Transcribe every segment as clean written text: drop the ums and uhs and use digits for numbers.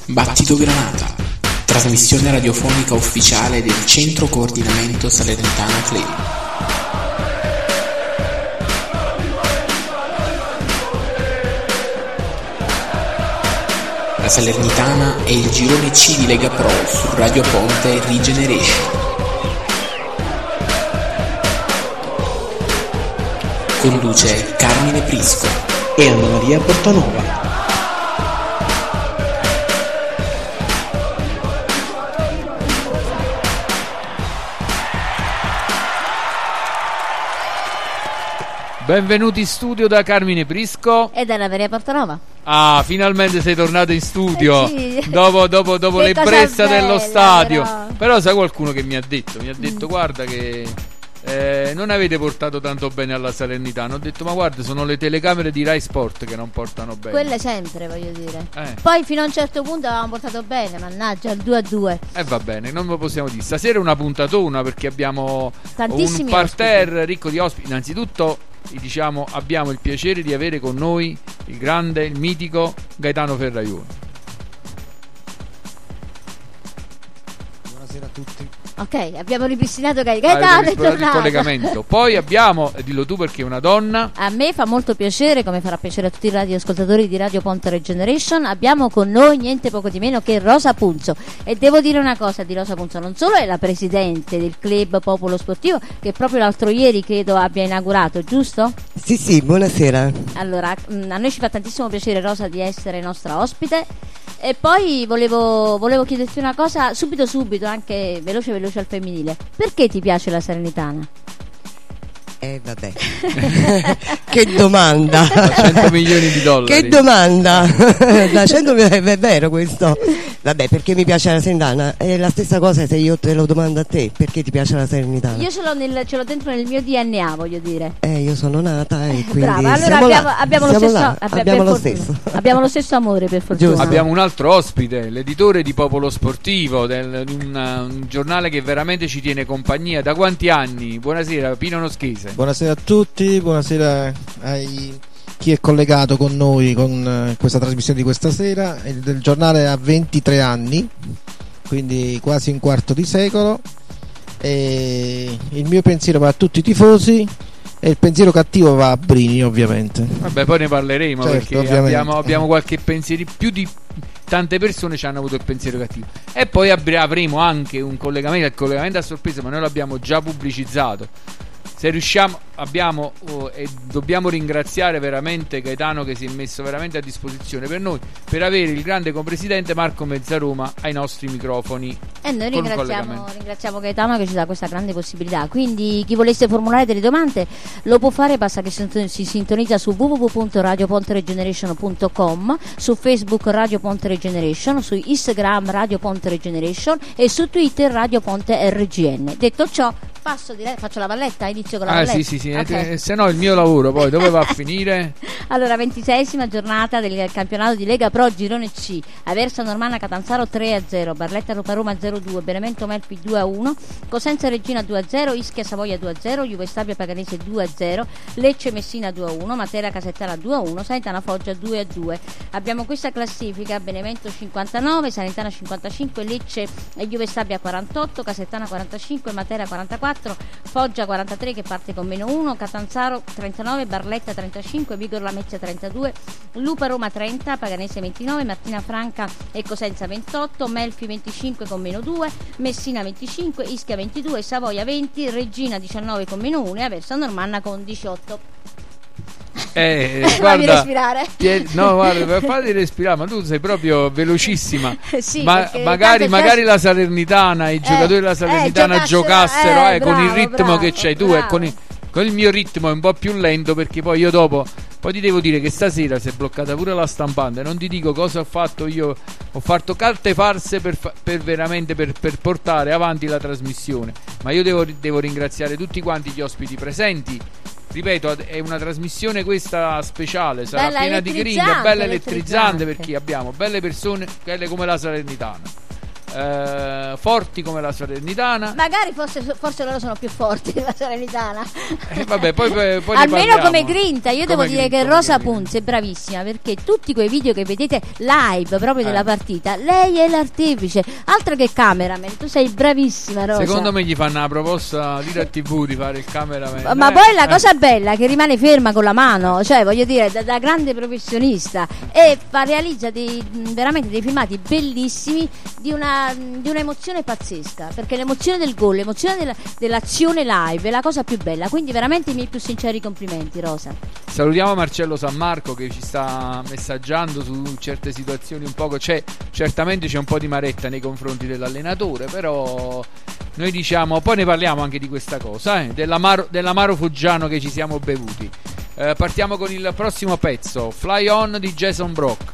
Battito Granata, trasmissione radiofonica ufficiale del Centro Coordinamento Salernitana Club. La Salernitana è il girone C di Lega Pro su Radio Ponte Regeneration. Conduce Carmine Prisco e Anna Maria Portanova. Benvenuti in studio da Carmine Prisco e dalla Maria Portanova. Ah, finalmente sei tornato in studio sì. dopo l'ebbrezza dello stadio. Però sai qualcuno che mi ha detto guarda che non avete portato tanto bene alla Salernitana. Ho detto ma guarda, sono le telecamere di Rai Sport che non portano bene. Quelle sempre, voglio dire. Poi fino a un certo punto avevamo portato bene, mannaggia, il 2-2. Va bene, non lo possiamo dire. Stasera è una puntatona perché abbiamo tantissimi un parterre ricco di ospiti. Innanzitutto diciamo abbiamo il piacere di avere con noi il grande, il mitico Gaetano Ferraiuolo. Buonasera a tutti. Ok, abbiamo ripristinato Gaetano, è tornato. Il collegamento. Poi abbiamo, dillo tu perché è una donna. A me fa molto piacere, come farà piacere a tutti i radioascoltatori di Radio Ponte Regeneration. Abbiamo con noi niente poco di meno che Rosa Punzo. E devo dire una cosa di Rosa Punzo: non solo è la presidente del club Popolo Sportivo, che proprio l'altro ieri credo abbia inaugurato, giusto? Sì, buonasera. Allora, a noi ci fa tantissimo piacere, Rosa, di essere nostra ospite. E poi volevo chiederti una cosa subito, anche veloce al femminile. Perché ti piace la Salernitana? Vabbè. Che domanda. Da 100 milioni di dollari. Che domanda. Da 100 milioni, è vero questo. Vabbè, perché mi piace la Salernitana? È la stessa cosa se io te lo domando a te. Perché ti piace la Salernitana? Io ce l'ho dentro nel mio DNA, voglio dire. Io sono nata e quindi brava, allora abbiamo lo stesso. Abbiamo lo stesso amore, per fortuna. Giusto. Abbiamo un altro ospite, l'editore di Popolo Sportivo, di un giornale che veramente ci tiene compagnia. Da quanti anni? Buonasera, Pino Noschese. Buonasera a tutti, buonasera a chi è collegato con noi con questa trasmissione di questa sera. Il giornale ha 23 anni, quindi quasi un quarto di secolo, e il mio pensiero va a tutti i tifosi e il pensiero cattivo va a Brini, ovviamente. Vabbè, poi ne parleremo, certo, perché abbiamo qualche pensiero più di tante persone ci hanno avuto il pensiero cattivo. E poi avremo anche un collegamento, il collegamento a sorpresa, ma noi l'abbiamo già pubblicizzato. Se riusciamo, e dobbiamo ringraziare veramente Gaetano, che si è messo veramente a disposizione per noi, per avere il grande compresidente Marco Mezzaroma ai nostri microfoni. E noi ringraziamo Gaetano che ci dà questa grande possibilità. Quindi chi volesse formulare delle domande lo può fare, basta che si sintonizza su www.radioponteregeneration.com, su Facebook Radio Ponte Regeneration, su Instagram Radio Ponte Regeneration e su Twitter Radio Ponte RGN. Detto ciò, faccio la valletta, inizio con la valletta. Sì. Okay. Se no il mio lavoro poi dove va a finire? Allora, 26esima giornata del campionato di Lega Pro Girone C. Aversa Normanna Catanzaro 3-0, Barletta Roma 0-2, Benevento Melfi 2-1, Cosenza Regina 2-0, Ischia Savoia 2-0, Juve Stabia Paganese 2-0, Lecce Messina 2-1, Matera Casertana 2-1, Salernitana Foggia 2-2. Abbiamo questa classifica: Benevento 59, Salernitana 55, Lecce e Juve Stabia 48, Casertana 45, Matera 44, Foggia 43 che parte con -1, Catanzaro 39, Barletta 35, Vigor Lamezia 32, Lupa Roma 30, Paganese 29, Martina Franca e Cosenza 28, Melfi 25 con -2, Messina 25, Ischia 22, Savoia 20, Regina 19 con -1 e Aversa Normanna con 18. Guarda, fammi respirare. No, guarda, fatti respirare, ma tu sei proprio velocissima. Sì, magari la Salernitana, i giocatori della Salernitana giocassero con il ritmo che c'hai tu, e con il mio ritmo è un po' più lento, perché poi io dopo ti devo dire che stasera si è bloccata pure la stampante. Non ti dico cosa ho fatto io. Ho fatto carte farse per veramente per portare avanti la trasmissione. Ma io devo ringraziare tutti quanti gli ospiti presenti. Ripeto, è una trasmissione questa speciale, sarà bella piena di gringa, bella elettrizzante, perché abbiamo belle persone, belle come la Salernitana. forti come la Salernitana. Magari forse loro sono più forti della Salernitana. Vabbè, poi almeno come grinta. Io devo dire che Rosa Punz è bravissima, perché tutti quei video che vedete live proprio della partita, lei è l'artefice, altro che cameraman. Tu sei bravissima, Rosa. Secondo me gli fanno la proposta di TV di fare il cameraman. Ma poi la cosa bella è che rimane ferma con la mano, cioè voglio dire, da grande professionista, e realizza veramente dei filmati bellissimi di un'emozione pazzesca, perché l'emozione del gol, l'emozione dell'azione live è la cosa più bella. Quindi veramente i miei più sinceri complimenti, Rosa. Salutiamo Marcello San Marco che ci sta messaggiando su certe situazioni. Un poco certamente c'è un po' di maretta nei confronti dell'allenatore, però noi diciamo, poi ne parliamo anche di questa cosa, dell'amaro Fuggiano che ci siamo bevuti. Partiamo con il prossimo pezzo, Fly On di Jason Brock.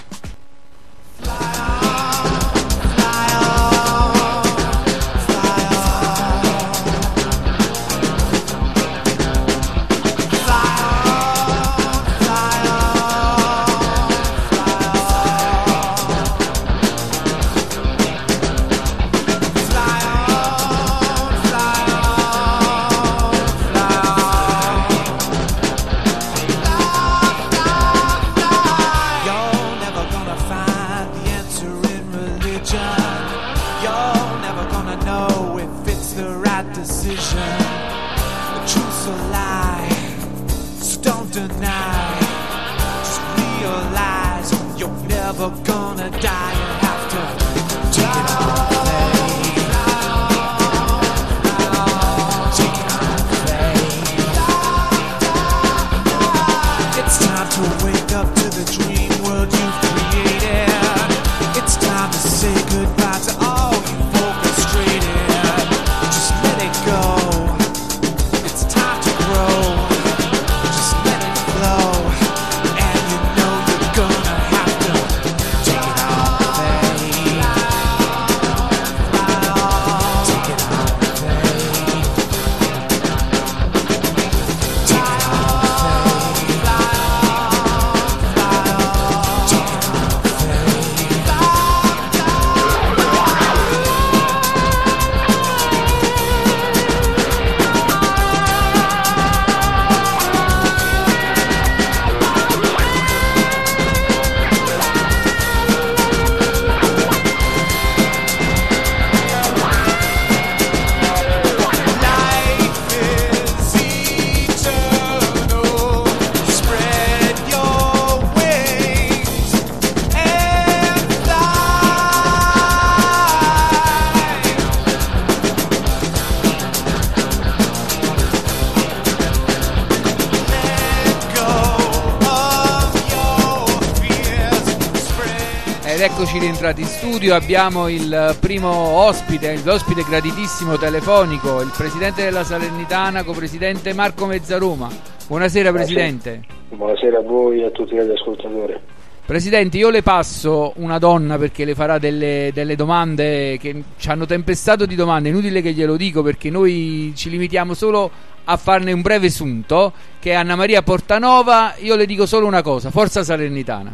Eccoci rientrati in studio, abbiamo il primo ospite, l'ospite graditissimo telefonico, il presidente della Salernitana, copresidente Marco Mezzaroma. Buonasera Presidente. Buonasera a voi e a tutti gli ascoltatori. Presidente, io le passo una donna perché le farà delle domande che ci hanno tempestato di domande, inutile che glielo dico perché noi ci limitiamo solo a farne un breve sunto, che è Anna Maria Portanova. Io le dico solo una cosa, forza Salernitana.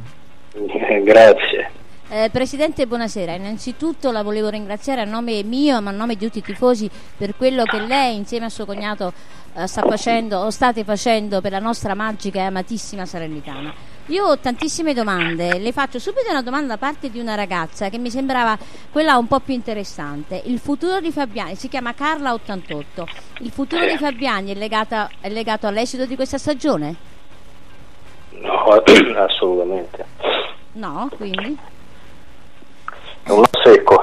Grazie. Presidente, buonasera. Innanzitutto la volevo ringraziare a nome mio, ma a nome di tutti i tifosi, per quello che lei insieme a suo cognato state facendo per la nostra magica e amatissima Salernitana. Io ho tantissime domande, le faccio subito una domanda da parte di una ragazza che mi sembrava quella un po' più interessante. Il futuro di Fabiani, si chiama Carla88, il futuro di Fabiani è legato all'esito di questa stagione? No, assolutamente. No, quindi? È uno secco.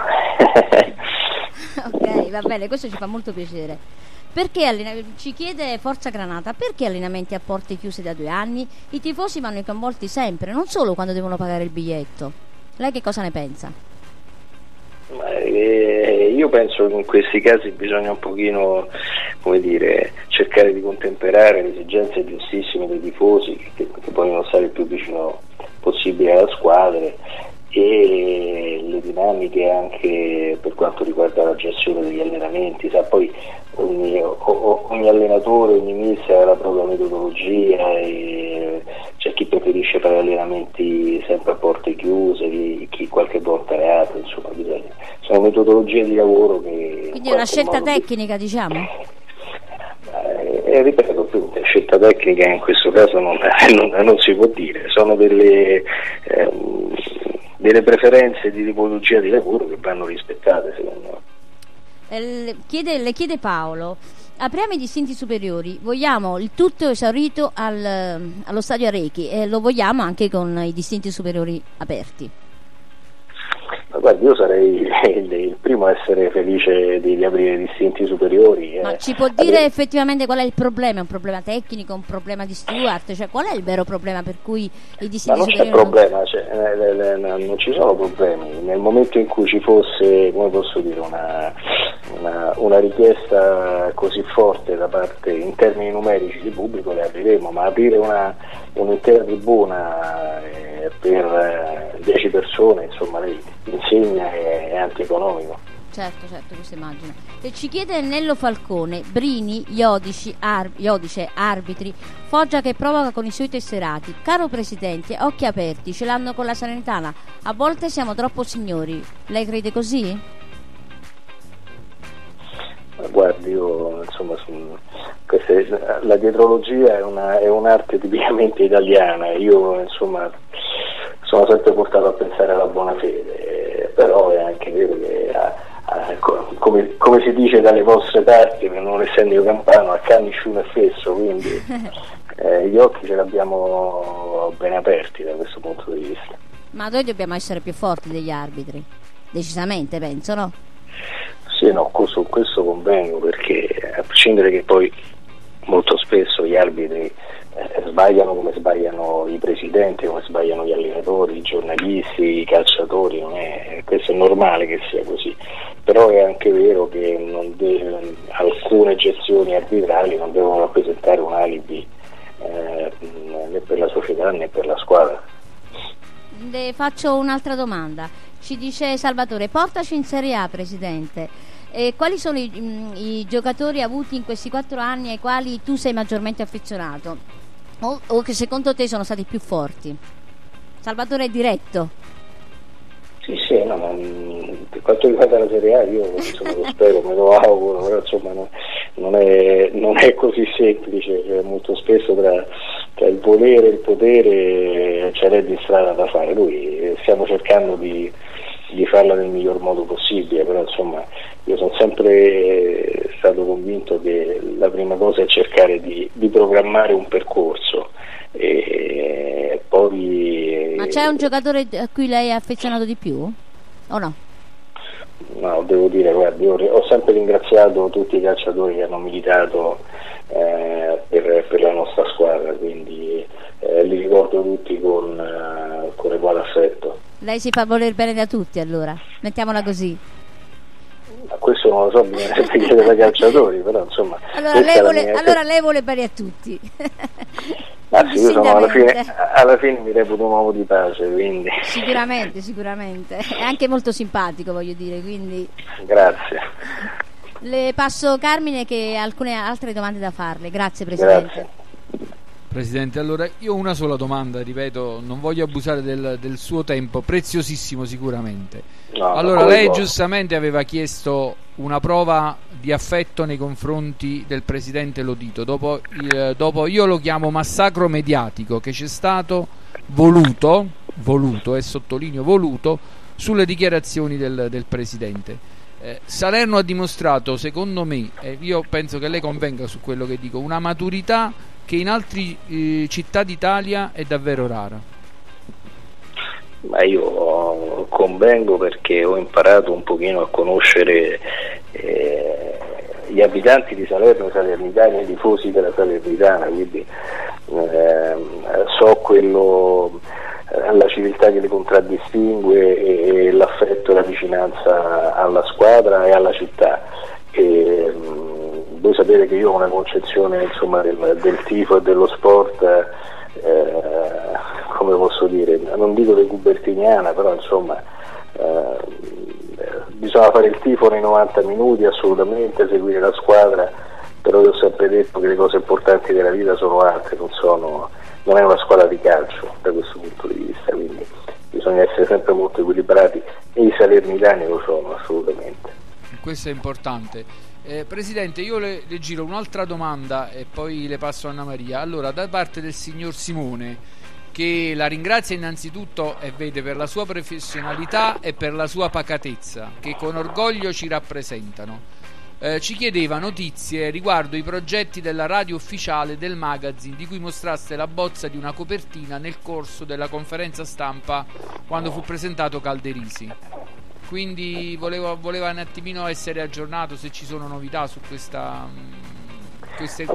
Ok, va bene, questo ci fa molto piacere. Perché ci chiede Forza Granata, perché allenamenti a porte chiuse da 2 anni? I tifosi vanno coinvolti sempre, non solo quando devono pagare il biglietto. Lei che cosa ne pensa? Io penso che in questi casi bisogna un pochino, come dire, cercare di contemperare le esigenze giustissime dei tifosi che vogliono stare il più vicino possibile alla squadra e le dinamiche anche per quanto riguarda la gestione degli allenamenti. Sa, poi ogni allenatore, ogni mister ha la propria metodologia e c'è chi preferisce fare allenamenti sempre a porte chiuse, chi qualche volta reato, insomma sono metodologie di lavoro che... Quindi è una scelta tecnica, diciamo? Ripeto, appunto, scelta tecnica in questo caso non si può dire, sono delle preferenze di tipologia di lavoro che vanno rispettate, secondo me. Le chiede Paolo: apriamo i distinti superiori, vogliamo il tutto esaurito allo stadio Arechi e lo vogliamo anche con i distinti superiori aperti. Ma guardi, io sarei il primo a essere felice di riaprire i distinti superiori. Ma ci può dire effettivamente qual è il problema? È un problema tecnico, un problema di steward? Cioè, qual è il vero problema per cui i distinti superiori non ci sono problemi. Nel momento in cui ci fosse, come posso dire, una richiesta così forte da parte, in termini numerici, di pubblico, le apriremo, ma aprire un'intera tribuna per 10 persone, insomma, lei insegna, è antieconomico. Certo, questo immagino. E ci chiede Nello Falcone: Brini, Iodice, arbitri, Foggia che provoca con i suoi tesserati. Caro Presidente, occhi aperti, ce l'hanno con la Salernitana, a volte siamo troppo signori. Lei crede così? Guardi, io insomma la dietrologia è un'arte tipicamente italiana. Io insomma sono sempre portato a pensare alla buona fede, però è anche vero che come si dice dalle vostre parti, non essendo io campano, a canni sciuno e fesso, quindi gli occhi ce li abbiamo ben aperti da questo punto di vista. Ma noi dobbiamo essere più forti degli arbitri, decisamente, penso, no? Sì, no, su questo convengo, perché a prescindere che poi molto spesso gli arbitri sbagliano come sbagliano i presidenti, come sbagliano gli allenatori, i giornalisti, i calciatori, questo è normale che sia così, però è anche vero che alcune gestioni arbitrali non devono rappresentare un alibi né per la società né per la squadra. Le faccio un'altra domanda. Ci dice Salvatore: portaci in Serie A, Presidente. Quali sono i giocatori avuti in questi 4 anni ai quali tu sei maggiormente affezionato o che secondo te sono stati più forti? Salvatore è diretto. Sì, no, ma per quanto riguarda la Serie A io insomma, lo spero, me lo auguro, però insomma non è così semplice, molto spesso tra il volere e il potere c'è di strada da fare. Stiamo cercando di farla nel miglior modo possibile, però insomma io sono sempre stato convinto che la prima cosa è cercare di programmare un percorso e poi... Ma c'è un giocatore a cui lei è affezionato di più o no? No, devo dire, guardi, io ho sempre ringraziato tutti i calciatori che hanno militato per la nostra squadra, quindi li ricordo tutti con uguale affetto. Lei si fa voler bene da tutti, allora, mettiamola così. Ma questo non lo so, bisogna sempre chiedere ai calciatori, però insomma... Allora lei vuole bene a tutti. Sì, io alla fine mi reputo un uomo di pace, quindi... Sicuramente. È anche molto simpatico, voglio dire, quindi... Grazie. Le passo Carmine che ha alcune altre domande da farle. Grazie, Presidente. Grazie. Presidente, allora io ho una sola domanda, ripeto, non voglio abusare del suo tempo, preziosissimo sicuramente. No, allora lei giustamente aveva chiesto una prova di affetto nei confronti del Presidente Lotito, dopo io lo chiamo massacro mediatico che c'è stato voluto e sottolineo voluto sulle dichiarazioni del Presidente. Salerno ha dimostrato, secondo me, e io penso che lei convenga su quello che dico, una maturità che in altre città d'Italia è davvero rara. Ma io convengo perché ho imparato un pochino a conoscere gli abitanti di Salerno, i salernitani e i tifosi della Salernitana, quindi so la civiltà che li contraddistingue e l'affetto e la vicinanza alla squadra e alla città. Voi sapete che io ho una concezione insomma del tifo e dello sport come posso dire, non dico decubertiniana, però insomma bisogna fare il tifo nei 90 minuti assolutamente, seguire la squadra, però io ho sempre detto che le cose importanti della vita sono altre, non sono non è una squadra di calcio da questo punto di vista, quindi bisogna essere sempre molto equilibrati e i salernitani lo sono assolutamente. Questo è importante. Presidente, io le giro un'altra domanda e poi le passo a Anna Maria. Allora, da parte del signor Simone, che la ringrazia innanzitutto e vede per la sua professionalità e per la sua pacatezza, che con orgoglio ci rappresentano. Ci chiedeva notizie riguardo i progetti della radio ufficiale del magazine, di cui mostraste la bozza di una copertina nel corso della conferenza stampa quando fu presentato Calderisi. Quindi voleva un attimino essere aggiornato se ci sono novità su queste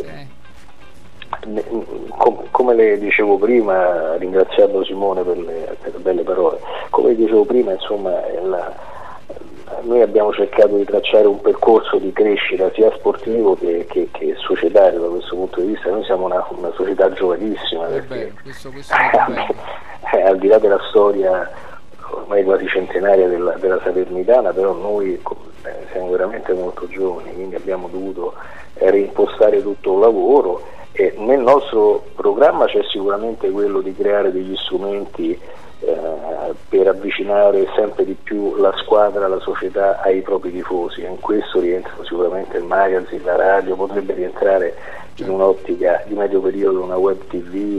come le dicevo prima, ringraziando Simone per le belle parole, come dicevo prima, insomma, noi abbiamo cercato di tracciare un percorso di crescita sia sportivo che societario da questo punto di vista. Noi siamo una società giovanissima, questo al di là della storia ormai quasi centenaria della Salernitana, però noi siamo veramente molto giovani, quindi abbiamo dovuto reimpostare tutto un lavoro, e nel nostro programma c'è sicuramente quello di creare degli strumenti per avvicinare sempre di più la squadra, la società ai propri tifosi, e in questo rientrano sicuramente il magazine, la radio, potrebbe rientrare in un'ottica di medio periodo una web tv,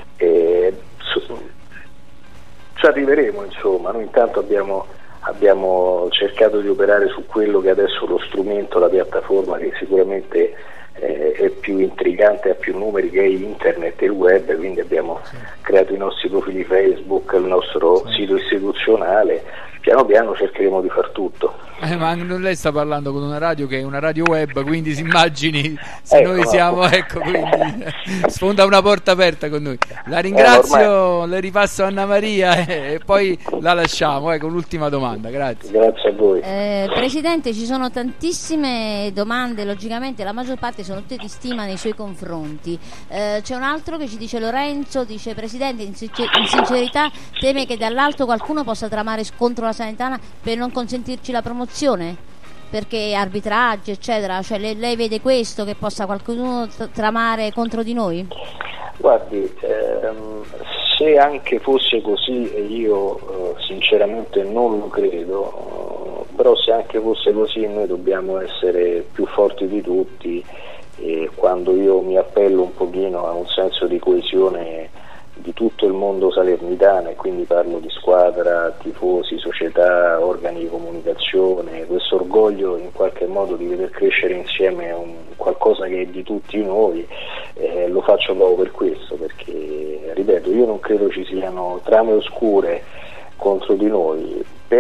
ci arriveremo, insomma. Noi intanto abbiamo cercato di operare su quello che adesso è lo strumento, la piattaforma che sicuramente è più intrigante, ha più numeri, che è internet e il web, quindi abbiamo creato i nostri profili Facebook, il nostro sito istituzionale. Piano piano cercheremo di far tutto. Ma lei sta parlando con una radio che è una radio web, quindi si immagini se noi siamo, quindi sfonda una porta aperta con noi. La ringrazio, le ripasso Anna Maria e poi la lasciamo con l'ultima domanda. Grazie. Grazie a voi. Presidente, ci sono tantissime domande, logicamente la maggior parte sono tutte di stima nei suoi confronti. C'è un altro che ci dice: Lorenzo, dice: Presidente, in sincerità teme che dall'alto qualcuno possa tramare contro la Salernitana per non consentirci la promozione? Perché arbitraggi eccetera, cioè lei vede questo, che possa qualcuno tramare contro di noi? Guardi, se anche fosse così, e io sinceramente non lo credo, però se anche fosse così noi dobbiamo essere più forti di tutti, e quando io mi appello un pochino a un senso di coesione di tutto il mondo salernitano, e quindi parlo di squadra, tifosi, società, organi di comunicazione, questo orgoglio in qualche modo di veder crescere insieme qualcosa che è di tutti noi, lo faccio proprio per questo, perché ripeto, io non credo ci siano trame oscure contro di noi,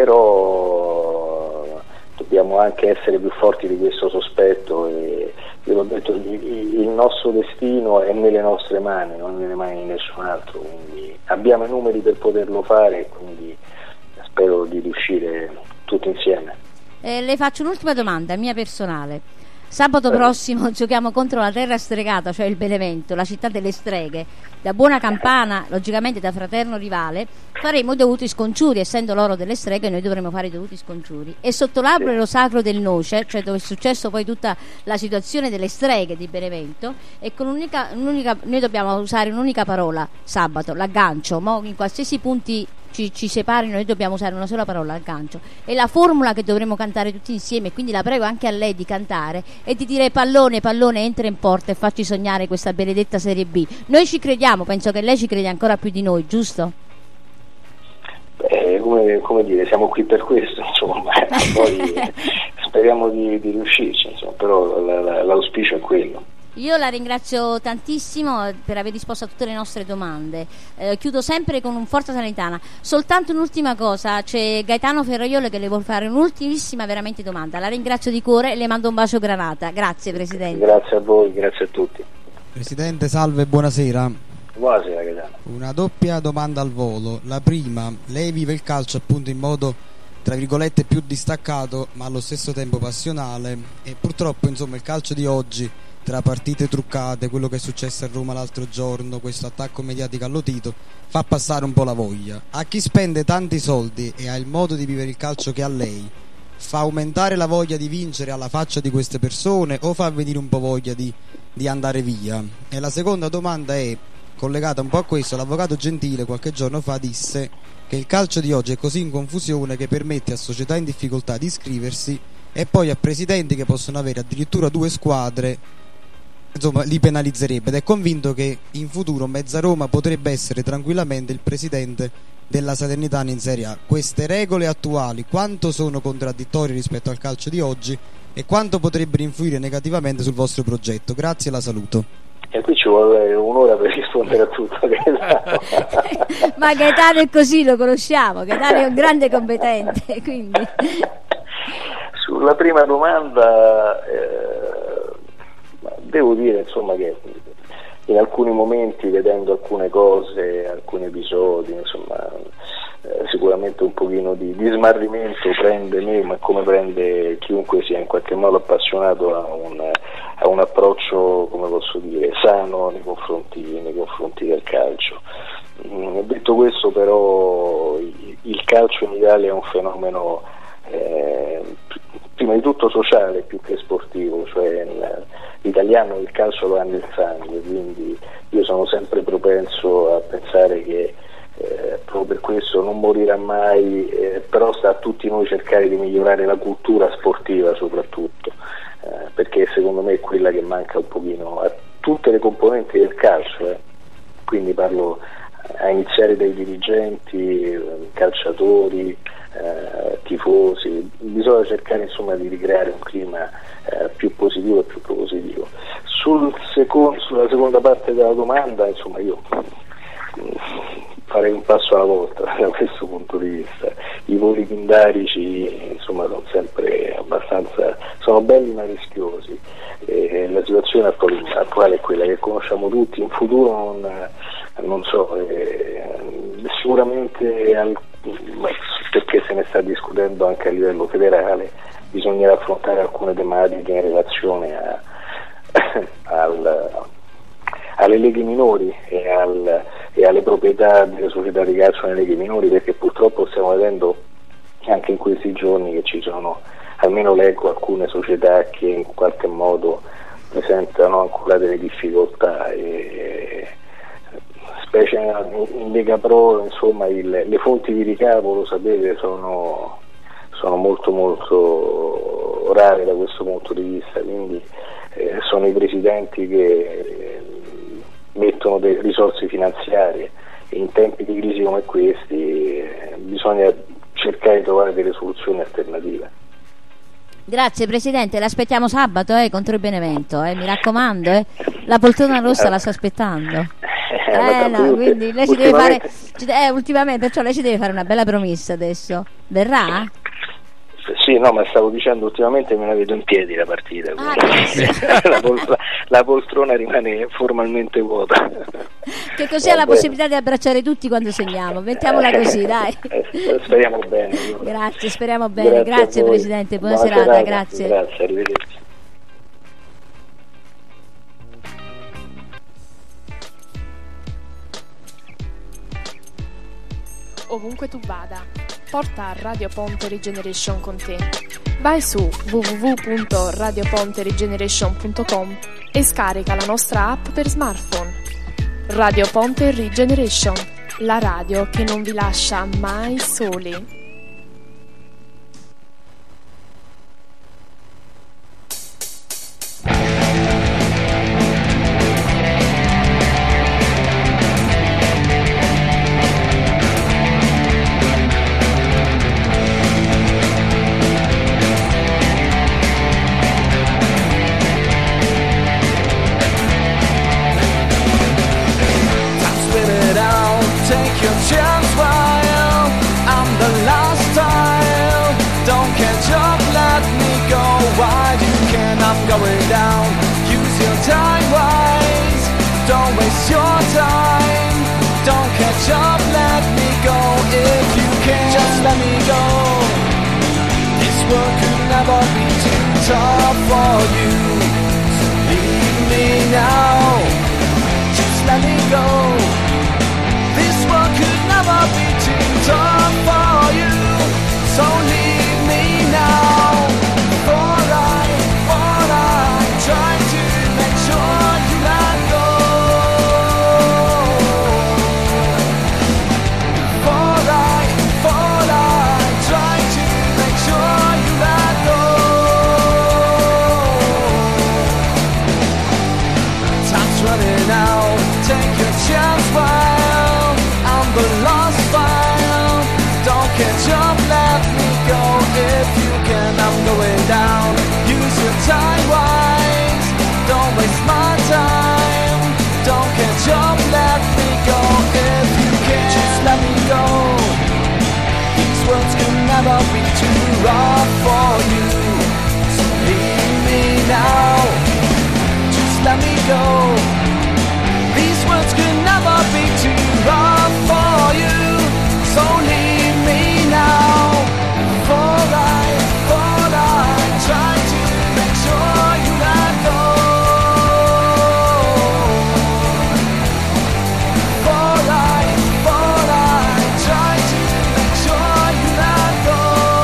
però dobbiamo anche essere più forti di questo sospetto, e io l'ho detto, il nostro destino è nelle nostre mani, non nelle mani di nessun altro, quindi abbiamo i numeri per poterlo fare, quindi spero di riuscire tutti insieme. Le faccio un'ultima domanda mia personale. Sabato prossimo giochiamo contro la terra stregata, cioè il Benevento, la città delle streghe. Da buona campana, logicamente da fraterno rivale, faremo i dovuti scongiuri, essendo loro delle streghe noi dovremo fare i dovuti scongiuri. E sotto l'albero sacro del Noce, cioè dove è successo poi tutta la situazione delle streghe di Benevento, e con noi dobbiamo usare un'unica parola sabato, l'aggancio. In qualsiasi punti ci separino, noi dobbiamo usare una sola parola, aggancio. E la formula che dovremo cantare tutti insieme, quindi la prego anche a lei di cantare e di dire: pallone, pallone, entra in porta e facci sognare questa benedetta Serie B. Noi ci crediamo, penso che lei ci crede ancora più di noi, giusto? Come dire, siamo qui per questo, insomma. Poi speriamo di riuscirci, insomma, però l'auspicio è quello. Io la ringrazio tantissimo per aver risposto a tutte le nostre domande. Chiudo sempre con un Forza Salernitana. Soltanto un'ultima cosa, c'è Gaetano Ferraiolo che le vuole fare un'ultimissima veramente domanda. La ringrazio di cuore e le mando un bacio granata. Grazie Presidente. Grazie a voi, grazie a tutti. Presidente, salve, buonasera. Buonasera Gaetano. Una doppia domanda al volo. La prima: lei vive il calcio appunto in modo tra virgolette più distaccato ma allo stesso tempo passionale, e purtroppo insomma il calcio di oggi, tra partite truccate, quello che è successo a Roma l'altro giorno, questo attacco mediatico all'Otito, fa passare un po' la voglia. A chi spende tanti soldi e ha il modo di vivere il calcio che ha lei, fa aumentare la voglia di vincere alla faccia di queste persone o fa venire un po' voglia di andare via? E la seconda domanda è: collegata un po' a questo, l'avvocato Gentile qualche giorno fa disse che il calcio di oggi è così in confusione che permette a società in difficoltà di iscriversi e poi a presidenti che possono avere addirittura 2 squadre, insomma, li penalizzerebbe, ed è convinto che in futuro Mezzaroma potrebbe essere tranquillamente il presidente della Salernitana in Serie A. Queste regole attuali quanto sono contraddittorie rispetto al calcio di oggi e quanto potrebbero influire negativamente sul vostro progetto? Grazie e la saluto. E qui ci vuole un'ora per rispondere a tutto. Ma Gaetano è così, lo conosciamo, Gaetano è un grande competente, quindi. Sulla prima domanda devo dire, insomma, che in alcuni momenti, vedendo alcune cose, alcuni episodi, insomma, sicuramente un pochino di smarrimento prende me, ma come prende chiunque sia in qualche modo appassionato a un approccio, come posso dire, sano nei confronti del calcio. Detto questo, però, il calcio in Italia è un fenomeno prima di tutto sociale più che sportivo, cioè l'italiano il calcio lo ha nel sangue, quindi io sono sempre propenso a pensare che proprio per questo non morirà mai, però sta a tutti noi cercare di migliorare la cultura sportiva soprattutto, perché secondo me è quella che manca un pochino a tutte le componenti del calcio, quindi parlo a iniziare dai dirigenti, calciatori, tifosi. Bisogna cercare, insomma, di ricreare un clima più positivo e più propositivo. Sulla seconda parte della domanda, insomma, io farei un passo alla volta da questo punto di vista. I voli pindarici, insomma, sono sempre abbastanza, sono belli ma rischiosi, la situazione attuale è quella che conosciamo tutti. In futuro non so, sicuramente perché se ne sta discutendo anche a livello federale, bisognerà affrontare alcune tematiche in relazione alle leghe minori e alle proprietà delle società di calcio nelle leghe minori, perché purtroppo stiamo vedendo anche in questi giorni che ci sono, almeno leggo, alcune società che in qualche modo presentano ancora delle difficoltà, e specie in Lega Pro, insomma, le fonti di ricavo, lo sapete, sono molto molto rare da questo punto di vista, quindi sono i presidenti che mettono delle risorse finanziarie, e in tempi di crisi come questi bisogna cercare di trovare delle soluzioni alternative. Grazie Presidente, l'aspettiamo sabato contro il Benevento, mi raccomando, la poltrona rossa la sto aspettando. No, quindi lei ci deve fare ultimamente, perciò lei ci deve fare una bella promessa adesso. Verrà? Sì, no, ma stavo dicendo, ultimamente me la vedo in piedi la partita, la poltrona rimane formalmente vuota. Che così ha la possibilità di abbracciare tutti quando segniamo, mettiamola così, dai. Speriamo bene. Grazie, speriamo bene. Grazie Presidente, buona serata, grazie. Grazie, arrivederci. Ovunque tu vada, porta Radio Ponte Regeneration con te. Vai su www.radioponteregeneration.com e scarica la nostra app per smartphone. Radio Ponte Regeneration, la radio che non vi lascia mai soli. Going down, use your time wise, don't waste your time, don't catch up, let me go if you can, just let me go, this world could never be too tough for you, so leave me now, just let me go, this world could never be too tough for you, so leave me now, try to make sure you let go. catch up, let me go if you can. I'm going down. Use your time wise. Don't waste my time. Don't catch up, let me go if you can. Just let me go. These words can never be too rough for you. So leave me now. Just let me go. These words can never be too rough for you. So leave me now. For I try to make sure you let go. For I try to make sure you let go.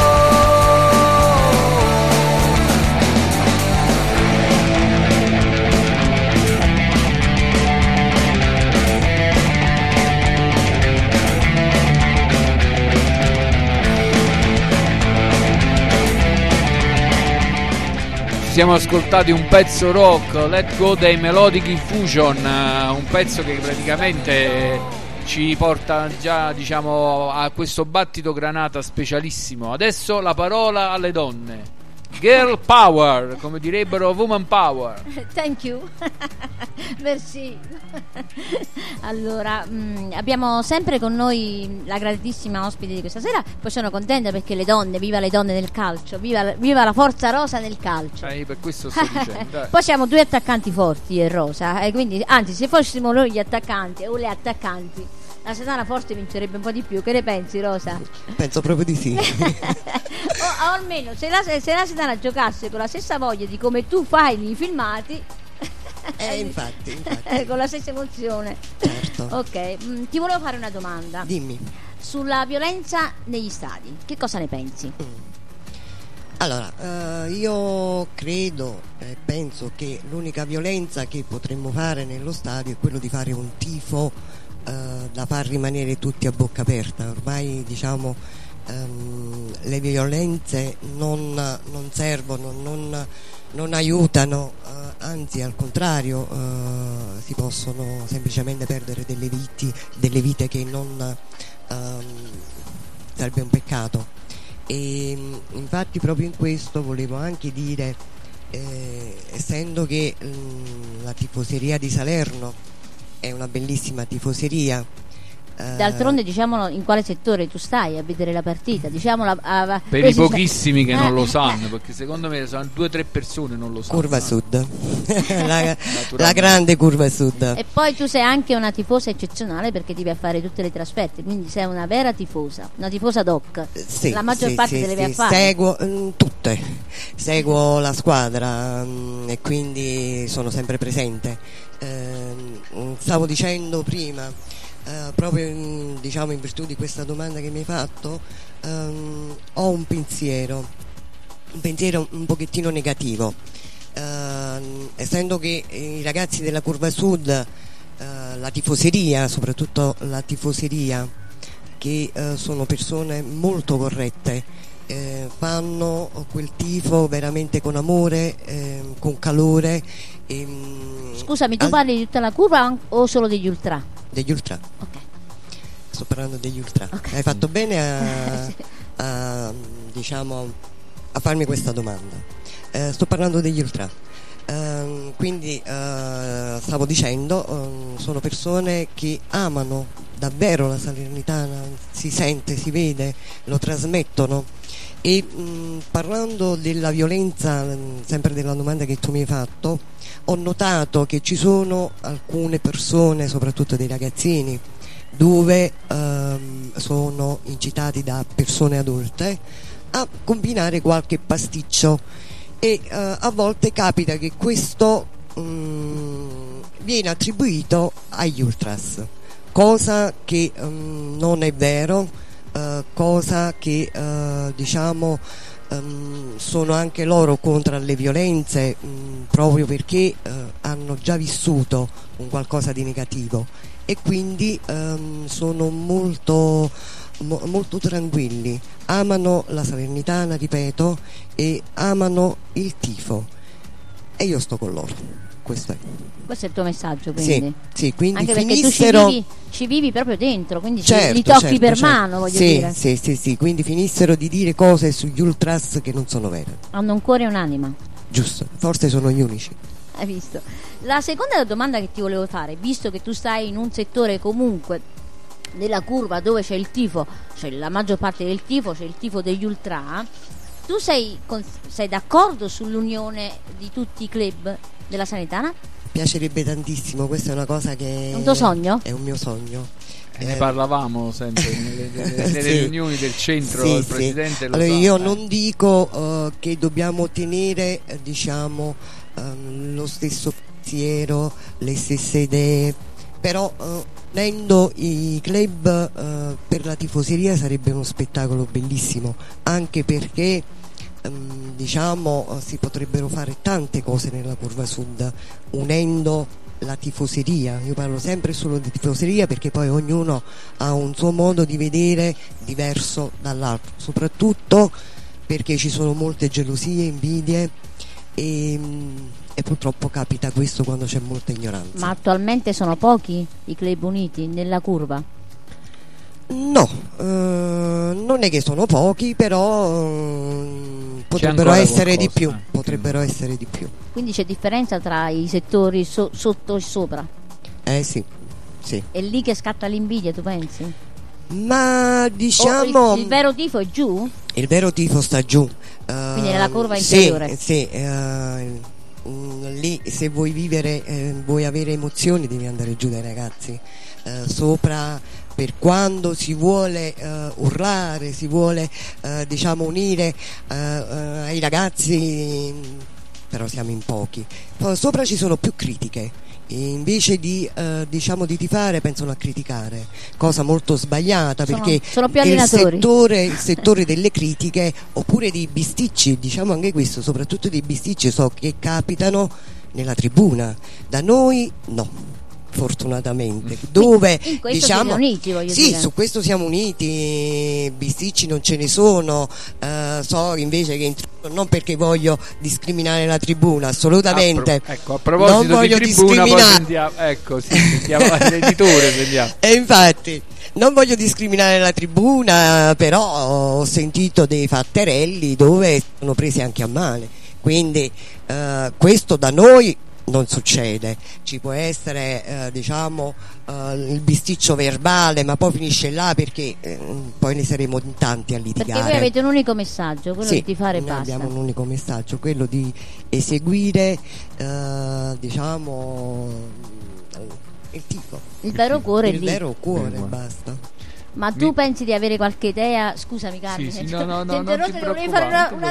Siamo ascoltati un pezzo rock, Let Go dei Melodic Infusion, un pezzo che praticamente ci porta già, diciamo, a questo battito granata specialissimo. Adesso la parola alle donne. Girl power, come direbbero woman power. Thank you. Merci. Allora, abbiamo sempre con noi la graditissima ospite di questa sera. Poi sono contenta perché le donne, viva le donne nel calcio, viva la forza rosa nel calcio. Per questo sto dicendo. Poi siamo due attaccanti forti e rosa, e quindi, anzi, se fossimo noi gli attaccanti o le attaccanti, la Sedana forse vincerebbe un po' di più. Che ne pensi, Rosa? Penso proprio di sì. o almeno se la Sedana giocasse con la stessa voglia di come tu fai nei filmati, infatti. Con la stessa emozione. Certo. Ok, ti volevo fare una domanda. Dimmi. Sulla violenza negli stadi, che cosa ne pensi? Allora, io credo e penso che l'unica violenza che potremmo fare nello stadio è quello di fare un tifo da far rimanere tutti a bocca aperta. Ormai, diciamo, le violenze non servono, non aiutano, anzi al contrario, si possono semplicemente perdere delle vite che non sarebbe un peccato. E infatti proprio in questo volevo anche dire, essendo che la tifoseria di Salerno è una bellissima tifoseria. D'altronde, diciamolo, in quale settore tu stai a vedere la partita? Diciamolo per i pochissimi che non lo sanno, perché secondo me sono 2 o 3 persone non lo sanno. Curva Sud. la grande Curva Sud. E poi tu sei anche una tifosa eccezionale perché devi fare tutte le trasferte, quindi sei una vera tifosa, una tifosa doc. Sì, la maggior parte delle devi fare. Seguo tutte, seguo la squadra e quindi sono sempre presente. Stavo dicendo prima, proprio in virtù di questa domanda che mi hai fatto, ho un pensiero un pochettino negativo, essendo che i ragazzi della Curva Sud, la tifoseria, soprattutto la tifoseria, che sono persone molto corrette, fanno quel tifo veramente con amore, con calore. Scusami, tu parli di tutta la curva o solo degli ultra? Degli ultra. Ok. Sto parlando degli ultra. Okay. Hai fatto bene a farmi questa domanda. Sto parlando degli ultra. Quindi stavo dicendo, sono persone che amano davvero la Salernitana, si sente, si vede, lo trasmettono. E parlando della violenza, sempre della domanda che tu mi hai fatto, ho notato che ci sono alcune persone, soprattutto dei ragazzini, dove sono incitati da persone adulte a combinare qualche pasticcio, e a volte capita che questo viene attribuito agli ultras, cosa che non è vero. Cosa che sono anche loro contro le violenze, proprio perché hanno già vissuto un qualcosa di negativo, e quindi sono molto tranquilli, amano la Salernitana, ripeto, e amano il tifo, e io sto con loro. questo è. Questo è il tuo messaggio, quindi. Sì, quindi anche finissero... perché tu ci vivi proprio dentro, quindi certo, li tocchi per certo. mano, voglio dire. Sì, quindi finissero di dire cose sugli ultras che non sono vere. Hanno un cuore e un'anima. Giusto, forse sono gli unici. Hai visto? La seconda domanda che ti volevo fare, visto che tu stai in un settore comunque della curva dove c'è il tifo, c'è la maggior parte del tifo, c'è il tifo degli ultra, tu sei d'accordo sull'unione di tutti i club della Salernitana? Piacerebbe tantissimo, questa è una cosa che... È un tuo sogno? È un mio sogno. Ne parlavamo sempre nelle riunioni del centro, il presidente lo allora, sa. io non dico che dobbiamo tenere diciamo lo stesso pensiero, le stesse idee, però unendo i club per la tifoseria sarebbe uno spettacolo bellissimo, anche perché diciamo si potrebbero fare tante cose nella curva sud unendo la tifoseria. Io parlo sempre solo di tifoseria perché poi ognuno ha un suo modo di vedere diverso dall'altro, soprattutto perché ci sono molte gelosie, invidie e purtroppo capita questo quando c'è molta ignoranza. Ma attualmente sono pochi i club uniti nella curva? No, non è che sono pochi, però potrebbero essere di più. Potrebbero essere di più. Quindi c'è differenza tra i settori sotto e sopra? Sì. È lì che scatta l'invidia, tu pensi? Ma diciamo il vero tifo è giù? Il vero tifo sta giù. Quindi nella curva inferiore? Sì, lì se vuoi vivere, vuoi avere emozioni, devi andare giù dai ragazzi. Sopra, per quando si vuole urlare, si vuole diciamo unire ai ragazzi, però siamo in pochi. Poi sopra ci sono più critiche. Invece di diciamo di tifare pensano a criticare, cosa molto sbagliata, perché sono più allenatori. il settore delle critiche oppure dei bisticci, diciamo anche questo, soprattutto dei bisticci so che capitano nella tribuna, da noi no, fortunatamente, dove in questo diciamo siamo uniti, voglio sì, dire. su questo siamo uniti, bisticci non ce ne sono, so invece che non perché voglio discriminare la tribuna, assolutamente. Ecco, a proposito non voglio di tribuna, discriminare. Sentiamo l'editore, sentiamo. E infatti non voglio discriminare la tribuna, però ho sentito dei fatterelli dove sono presi anche a male, quindi questo da noi non succede. Ci può essere diciamo il bisticcio verbale, ma poi finisce là perché poi ne saremo in tanti a litigare. Perché voi avete un unico messaggio, quello di fare e basta. Abbiamo un unico messaggio, quello di eseguire diciamo il tifo, il vero cuore, il vero cuore, basta. Ma tu pensi di avere qualche idea? Scusami Carmine, sì, no, volevi fare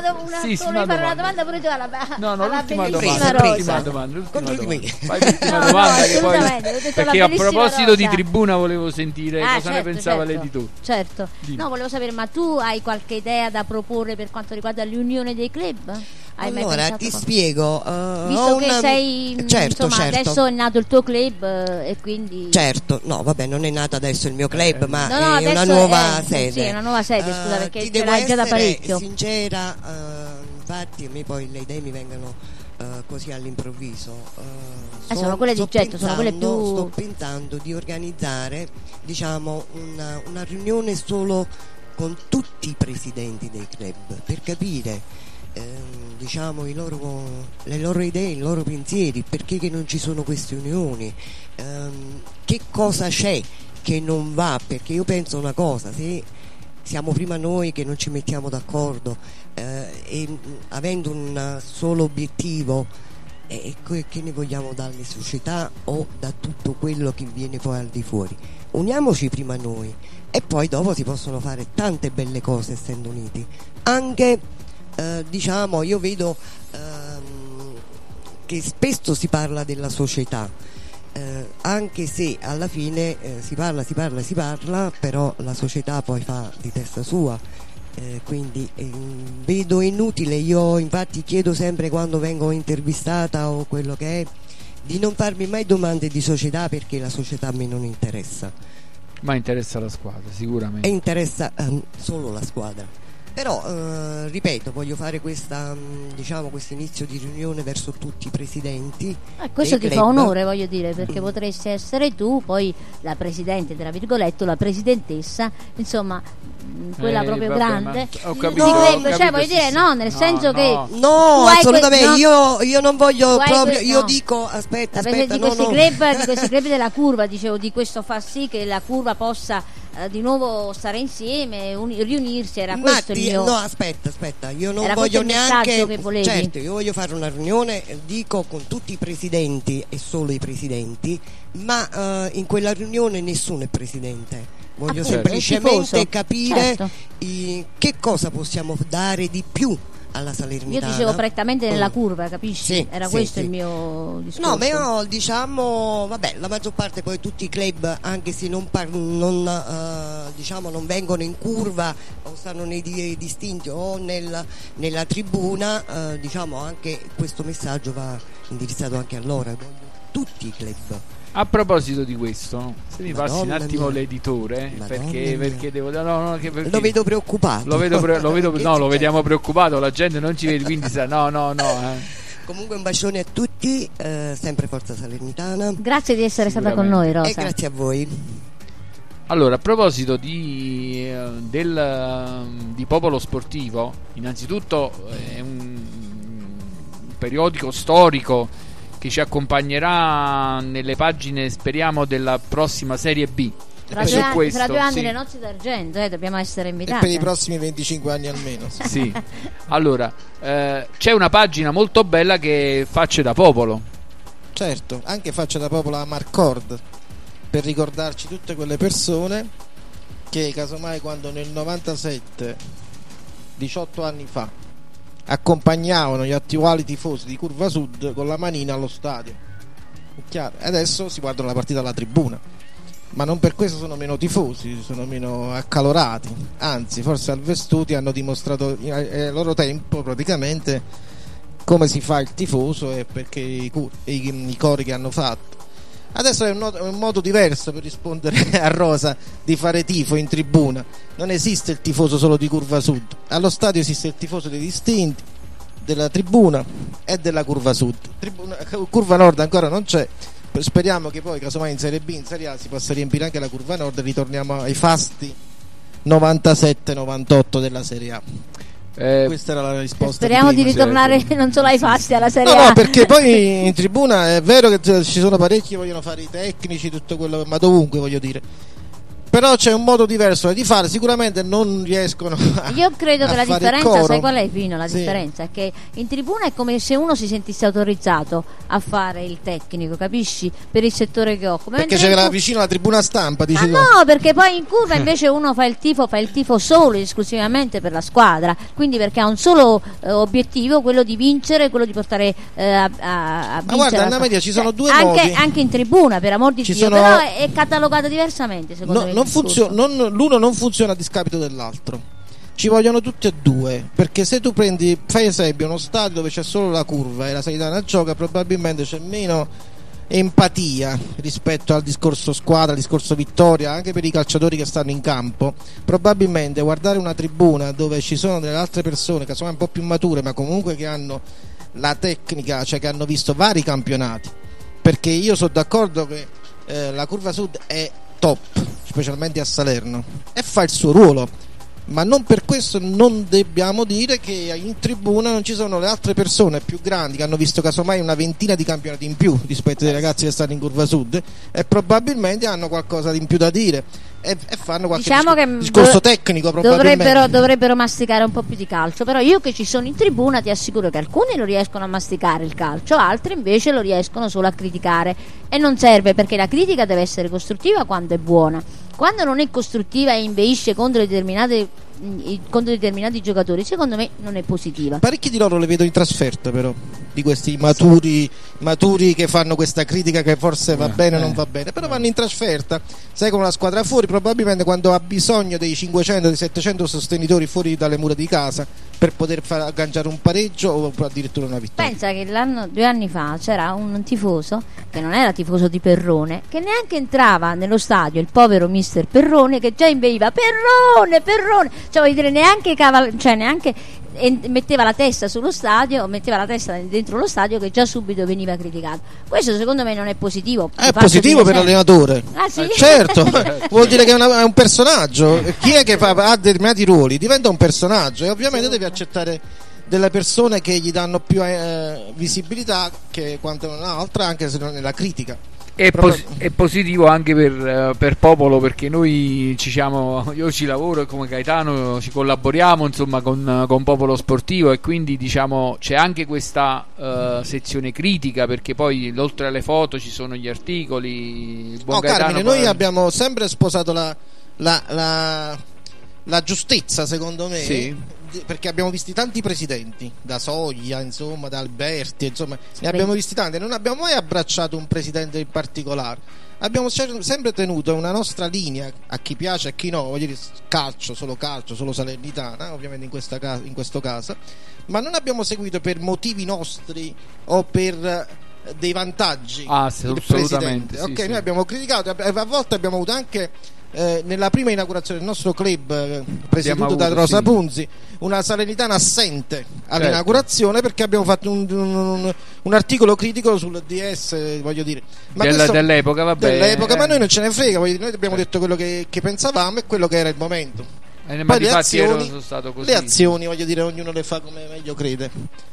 una domanda pure tu alla bellissima Rosa. L'ultima domanda che poi, perché a proposito di tribuna volevo sentire cosa ne pensava lei tu. Certo. No, volevo sapere, ma tu hai qualche idea da proporre per quanto riguarda l'unione dei club? Allora ti spiego, visto che sei certo. adesso è nato il tuo club e quindi certo, no vabbè, non è nato adesso il mio club, ma è una adesso nuova sede. Sì, è una nuova sede, scusa, perché ti ce l'hai già da parecchio. Sincera, infatti a me poi le idee mi vengono così all'improvviso. Sono quelle di getto, sono quelle più. Sto pensando di organizzare, diciamo, una riunione solo con tutti i presidenti dei club per capire diciamo le loro idee, i loro pensieri, perché che non ci sono queste unioni, che cosa c'è che non va, perché io penso una cosa: se siamo prima noi che non ci mettiamo d'accordo e avendo un solo obiettivo, che ne vogliamo dalle società o da tutto quello che viene poi al di fuori? Uniamoci prima noi e poi dopo si possono fare tante belle cose essendo uniti. Anche diciamo, io vedo che spesso si parla della società, anche se alla fine si parla, però la società poi fa di testa sua, quindi vedo inutile. Io infatti chiedo sempre, quando vengo intervistata o quello che è, di non farmi mai domande di società, perché la società a me non interessa. Ma interessa la squadra, sicuramente. E interessa solo la squadra. Però ripeto, voglio fare questa, questo inizio di riunione verso tutti i presidenti. Questo dei ti club. fa onore, voglio dire, perché potresti essere tu, poi la presidente, tra virgolette, o la presidentessa, insomma, quella proprio vabbè, grande. ho capito, Di ho club, capito, cioè, voglio sì, dire, sì. no, nel senso che No, assolutamente, io non voglio Tu hai proprio, io no. dico, aspetta, di no, questi no. club, di questi club della curva, dicevo, di questo fa sì che la curva possa di nuovo stare insieme, riunirsi, era questo il mio... No, aspetta, io non Era voglio questo il messaggio neanche, che volevi? certo, io voglio fare una riunione, dico, con tutti i presidenti e solo i presidenti, ma in quella riunione nessuno è presidente. Voglio Appunto, semplicemente è capire certo. che cosa possiamo dare di più alla Salernitana. Io dicevo prettamente nella curva, capisci? Sì, era sì, questo sì. il mio discorso. No, ma io vabbè, la maggior parte poi tutti i club, anche se non vengono in curva o stanno nei distinti o nella tribuna, anche questo messaggio va indirizzato anche a loro, tutti i club. A proposito di questo, se mi passi un Madonna attimo mia. l'editore, Madonna perché devo perché Lo vedo preoccupato. lo Che vediamo preoccupato, la gente non ci vede, quindi sa no. Comunque un bacione a tutti, sempre Forza Salernitana. Grazie di essere stata con noi, Rosa. E grazie a voi. Allora, a proposito di Popolo Sportivo, innanzitutto è un periodico storico che ci accompagnerà nelle pagine, speriamo, della prossima Serie B. Tra Su questo, 2 anni sì. le nozze d'argento, dobbiamo essere E invitati. per i prossimi 25 anni almeno. Sì. Allora, c'è una pagina molto bella che Facce da Popolo. Certo, anche Faccia da Popolo a Marcord, per ricordarci tutte quelle persone che casomai quando nel 97, 18 anni fa, accompagnavano gli attuali tifosi di Curva Sud con la manina allo stadio. Chiaro? Adesso si guardano la partita alla tribuna, ma non per questo sono meno tifosi, sono meno accalorati, anzi forse al Vestuti hanno dimostrato al loro tempo praticamente come si fa il tifoso e perché i cori che hanno fatto. Adesso è un modo diverso per rispondere a Rosa di fare tifo in tribuna. Non esiste il tifoso solo di Curva Sud, allo stadio esiste il tifoso dei distinti, della tribuna e della Curva Sud. Curva Nord ancora non c'è, speriamo che poi casomai in Serie B, in Serie A si possa riempire anche la Curva Nord e ritorniamo ai fasti 97-98 della Serie A. Questa era la risposta. Speriamo di ritornare non solo ai fasti, alla Serie A. No, perché poi in tribuna è vero che ci sono parecchi che vogliono fare i tecnici, tutto quello, ma dovunque, voglio dire. Però c'è un modo diverso di fare, sicuramente non riescono a Io credo che la fare differenza, coro. sai qual è, Pino? La Sì. differenza è che in tribuna è come se uno si sentisse autorizzato a fare il tecnico, capisci? Per il settore che occupa. Perché Mentre c'era in vicino la tribuna stampa, Ma dici tu. no, perché poi in curva invece uno fa il tifo solo ed esclusivamente per la squadra, quindi perché ha un solo obiettivo, quello di vincere, quello di portare a Ma vincere. guarda, la Anna Maria, ci sono due anche, modi. anche in tribuna, per amor di Ci Dio, sono- però è catalogata diversamente secondo me. il discorso. L'uno non funziona a discapito dell'altro. Ci vogliono tutti e due, perché se tu fai esempio uno stadio dove c'è solo la curva e la Salernitana gioca, probabilmente c'è meno empatia rispetto al discorso squadra, al discorso vittoria, anche per i calciatori che stanno in campo. Probabilmente guardare una tribuna dove ci sono delle altre persone che sono un po' più mature, ma comunque che hanno la tecnica, cioè che hanno visto vari campionati, perché io sono d'accordo che la Curva Sud è top, specialmente a Salerno, e fa il suo ruolo, ma non per questo non dobbiamo dire che in tribuna non ci sono le altre persone più grandi che hanno visto casomai una ventina di campionati in più rispetto ai ragazzi che stanno in Curva Sud e probabilmente hanno qualcosa di in più da dire e fanno qualche Diciamo che discorso tecnico, probabilmente dovrebbero masticare un po' più di calcio, però io che ci sono in tribuna ti assicuro che alcuni lo riescono a masticare il calcio, altri invece lo riescono solo a criticare, e non serve, perché la critica deve essere costruttiva quando è buona. Quando non è costruttiva e inveisce contro determinati giocatori, secondo me non è positiva. parecchi di loro le vedo in trasferta, però di questi maturi che fanno questa critica che forse va bene o non va bene, però vanno in trasferta, sai, con la squadra fuori, probabilmente quando ha bisogno dei 500, dei 700 sostenitori fuori dalle mura di casa per poter far agganciare un pareggio o addirittura una vittoria. Pensa che 2 anni fa c'era un tifoso che non era tifoso di Perrone, che neanche entrava nello stadio, il povero mister Perrone, che già inveiva Perrone, cioè voglio dire neanche metteva la testa sullo stadio, metteva la testa dentro lo stadio, che già subito veniva criticato. Questo secondo me non è positivo. È positivo per l'allenatore. Ah, sì? Certo, vuol dire che è un personaggio. Chi è che ha determinati ruoli diventa un personaggio e ovviamente deve accettare delle persone che gli danno più visibilità che quanto un'altra, anche se non nella critica. È positivo anche per Popolo, perché noi io ci lavoro come Gaetano, ci collaboriamo insomma con Popolo Sportivo, e quindi diciamo c'è anche questa sezione critica, perché poi oltre alle foto ci sono gli articoli. Carmine, noi abbiamo sempre sposato la giustezza, secondo me. Sì. Perché abbiamo visti tanti presidenti, da Soglia, insomma, da Alberti, insomma, ne abbiamo visti tanti, non abbiamo mai abbracciato un presidente in particolare. Abbiamo sempre tenuto una nostra linea, a chi piace e a chi no, voglio dire, calcio, solo Salernitana, ovviamente in questo caso, ma non abbiamo seguito per motivi nostri o per dei vantaggi il presidente. Sì, ok, sì. Noi abbiamo criticato, a volte abbiamo avuto anche nella prima inaugurazione del nostro club presieduto da Rosa Punzi, una Salernitana assente all'inaugurazione, perché abbiamo fatto un articolo critico sul DS, voglio dire, ma dell'epoca, ma noi non ce ne frega, noi abbiamo detto quello che pensavamo e quello che era il momento. Poi le azioni, voglio dire, ognuno le fa come meglio crede.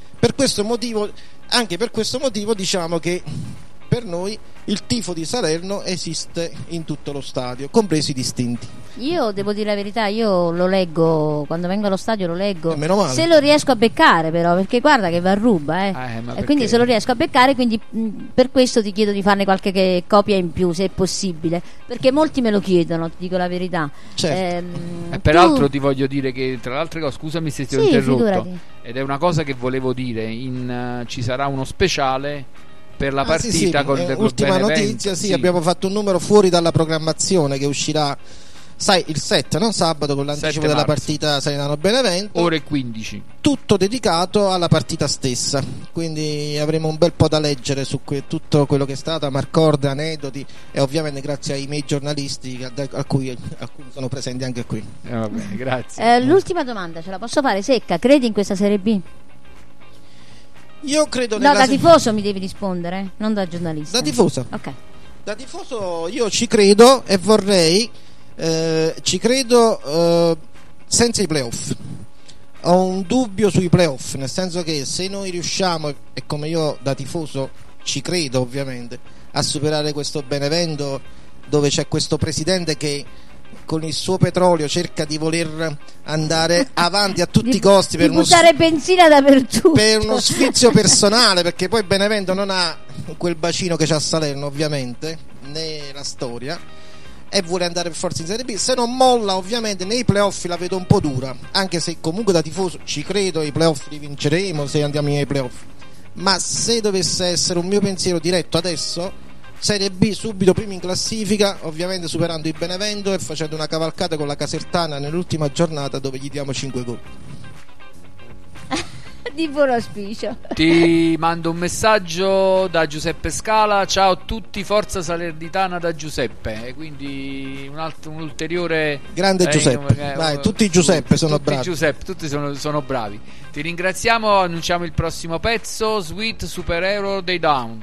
Anche per questo motivo diciamo che per noi il tifo di Salerno esiste in tutto lo stadio, compresi i distinti. Io devo dire la verità, io lo leggo, quando vengo allo stadio lo leggo, meno male. Se lo riesco a beccare però, perché guarda che va a ruba e quindi se lo riesco a beccare, quindi per questo ti chiedo di farne qualche copia in più, se è possibile, perché molti me lo chiedono, ti dico la verità. Certo. Peraltro ti voglio dire che, tra le altre cose, scusami se ti ho interrotto, figurati. Ed è una cosa che volevo dire, ci sarà uno speciale per la partita con ultima notizia, abbiamo fatto un numero fuori dalla programmazione che uscirà, sai, il 7, non sabato, con l'anticipo della partita Salernitano-Benevento, ore 15, tutto dedicato alla partita stessa, quindi avremo un bel po' da leggere su tutto quello che è stato, marcorde, aneddoti, e ovviamente grazie ai miei giornalisti a cui sono presenti anche qui. Va bene, grazie. L'ultima domanda ce la posso fare secca: credi in questa Serie B? Io credo da tifoso mi devi rispondere, non da giornalista. Da tifoso. Ok. Da tifoso io ci credo e vorrei senza i playoff. Ho un dubbio sui playoff, nel senso che se noi riusciamo, e come io da tifoso ci credo ovviamente, a superare questo Benevento, dove c'è questo presidente che con il suo petrolio cerca di voler andare avanti a tutti i costi per buttare benzina dappertutto, per uno sfizio personale, perché poi Benevento non ha quel bacino che c'ha Salerno, ovviamente, né la storia, e vuole andare per forza in Serie B. Se non molla, ovviamente nei playoff la vedo un po' dura, anche se comunque da tifoso ci credo, i playoff li vinceremo se andiamo nei playoff, ma se dovesse essere un mio pensiero diretto adesso, Serie B subito primi in classifica, ovviamente superando il Benevento e facendo una cavalcata con la Casertana nell'ultima giornata, dove gli diamo 5 gol. Di buon auspicio. Ti mando un messaggio da Giuseppe Scala: ciao a tutti, forza Salernitana da Giuseppe. E quindi un ulteriore grande Giuseppe. Vai, tutti i Giuseppe sono bravi. Tutti sono bravi. Ti ringraziamo, annunciamo il prossimo pezzo, Sweet Superhero dei Down.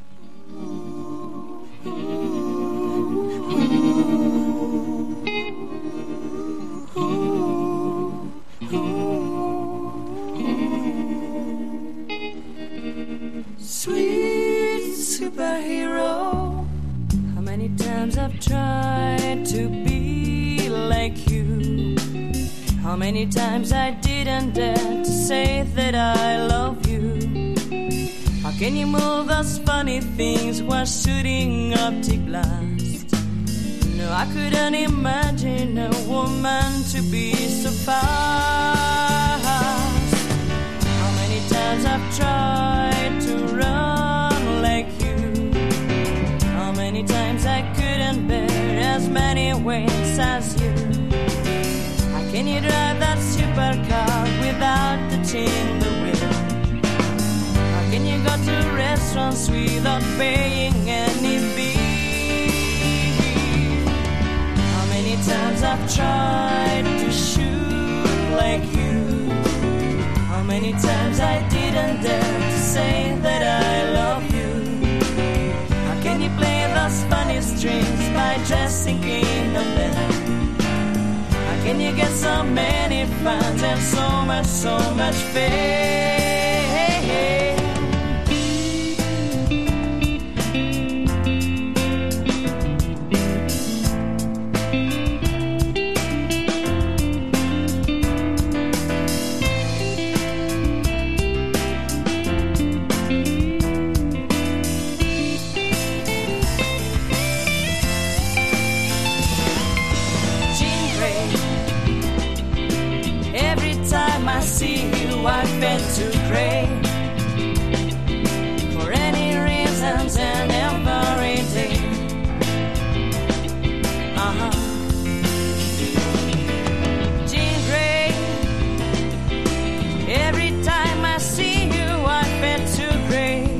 Sweet superhero, how many times I've tried to be like you, how many times I didn't dare to say that I love you. How can you move those funny things while shooting optic blast? No, I couldn't imagine a woman to be so fast. How many times I've tried to run like you, how many times I couldn't bear as many wings as you. How can you drive that supercar without paying any fee. How many times I've tried to shoot like you. How many times I didn't dare to say that I love you. How can you play those funny strings by just thinking of them? How can you get so many fans and so much fame? I see you, I feel too great. For any reasons and every day. Jean Grey. Every time I see you, I feel too great.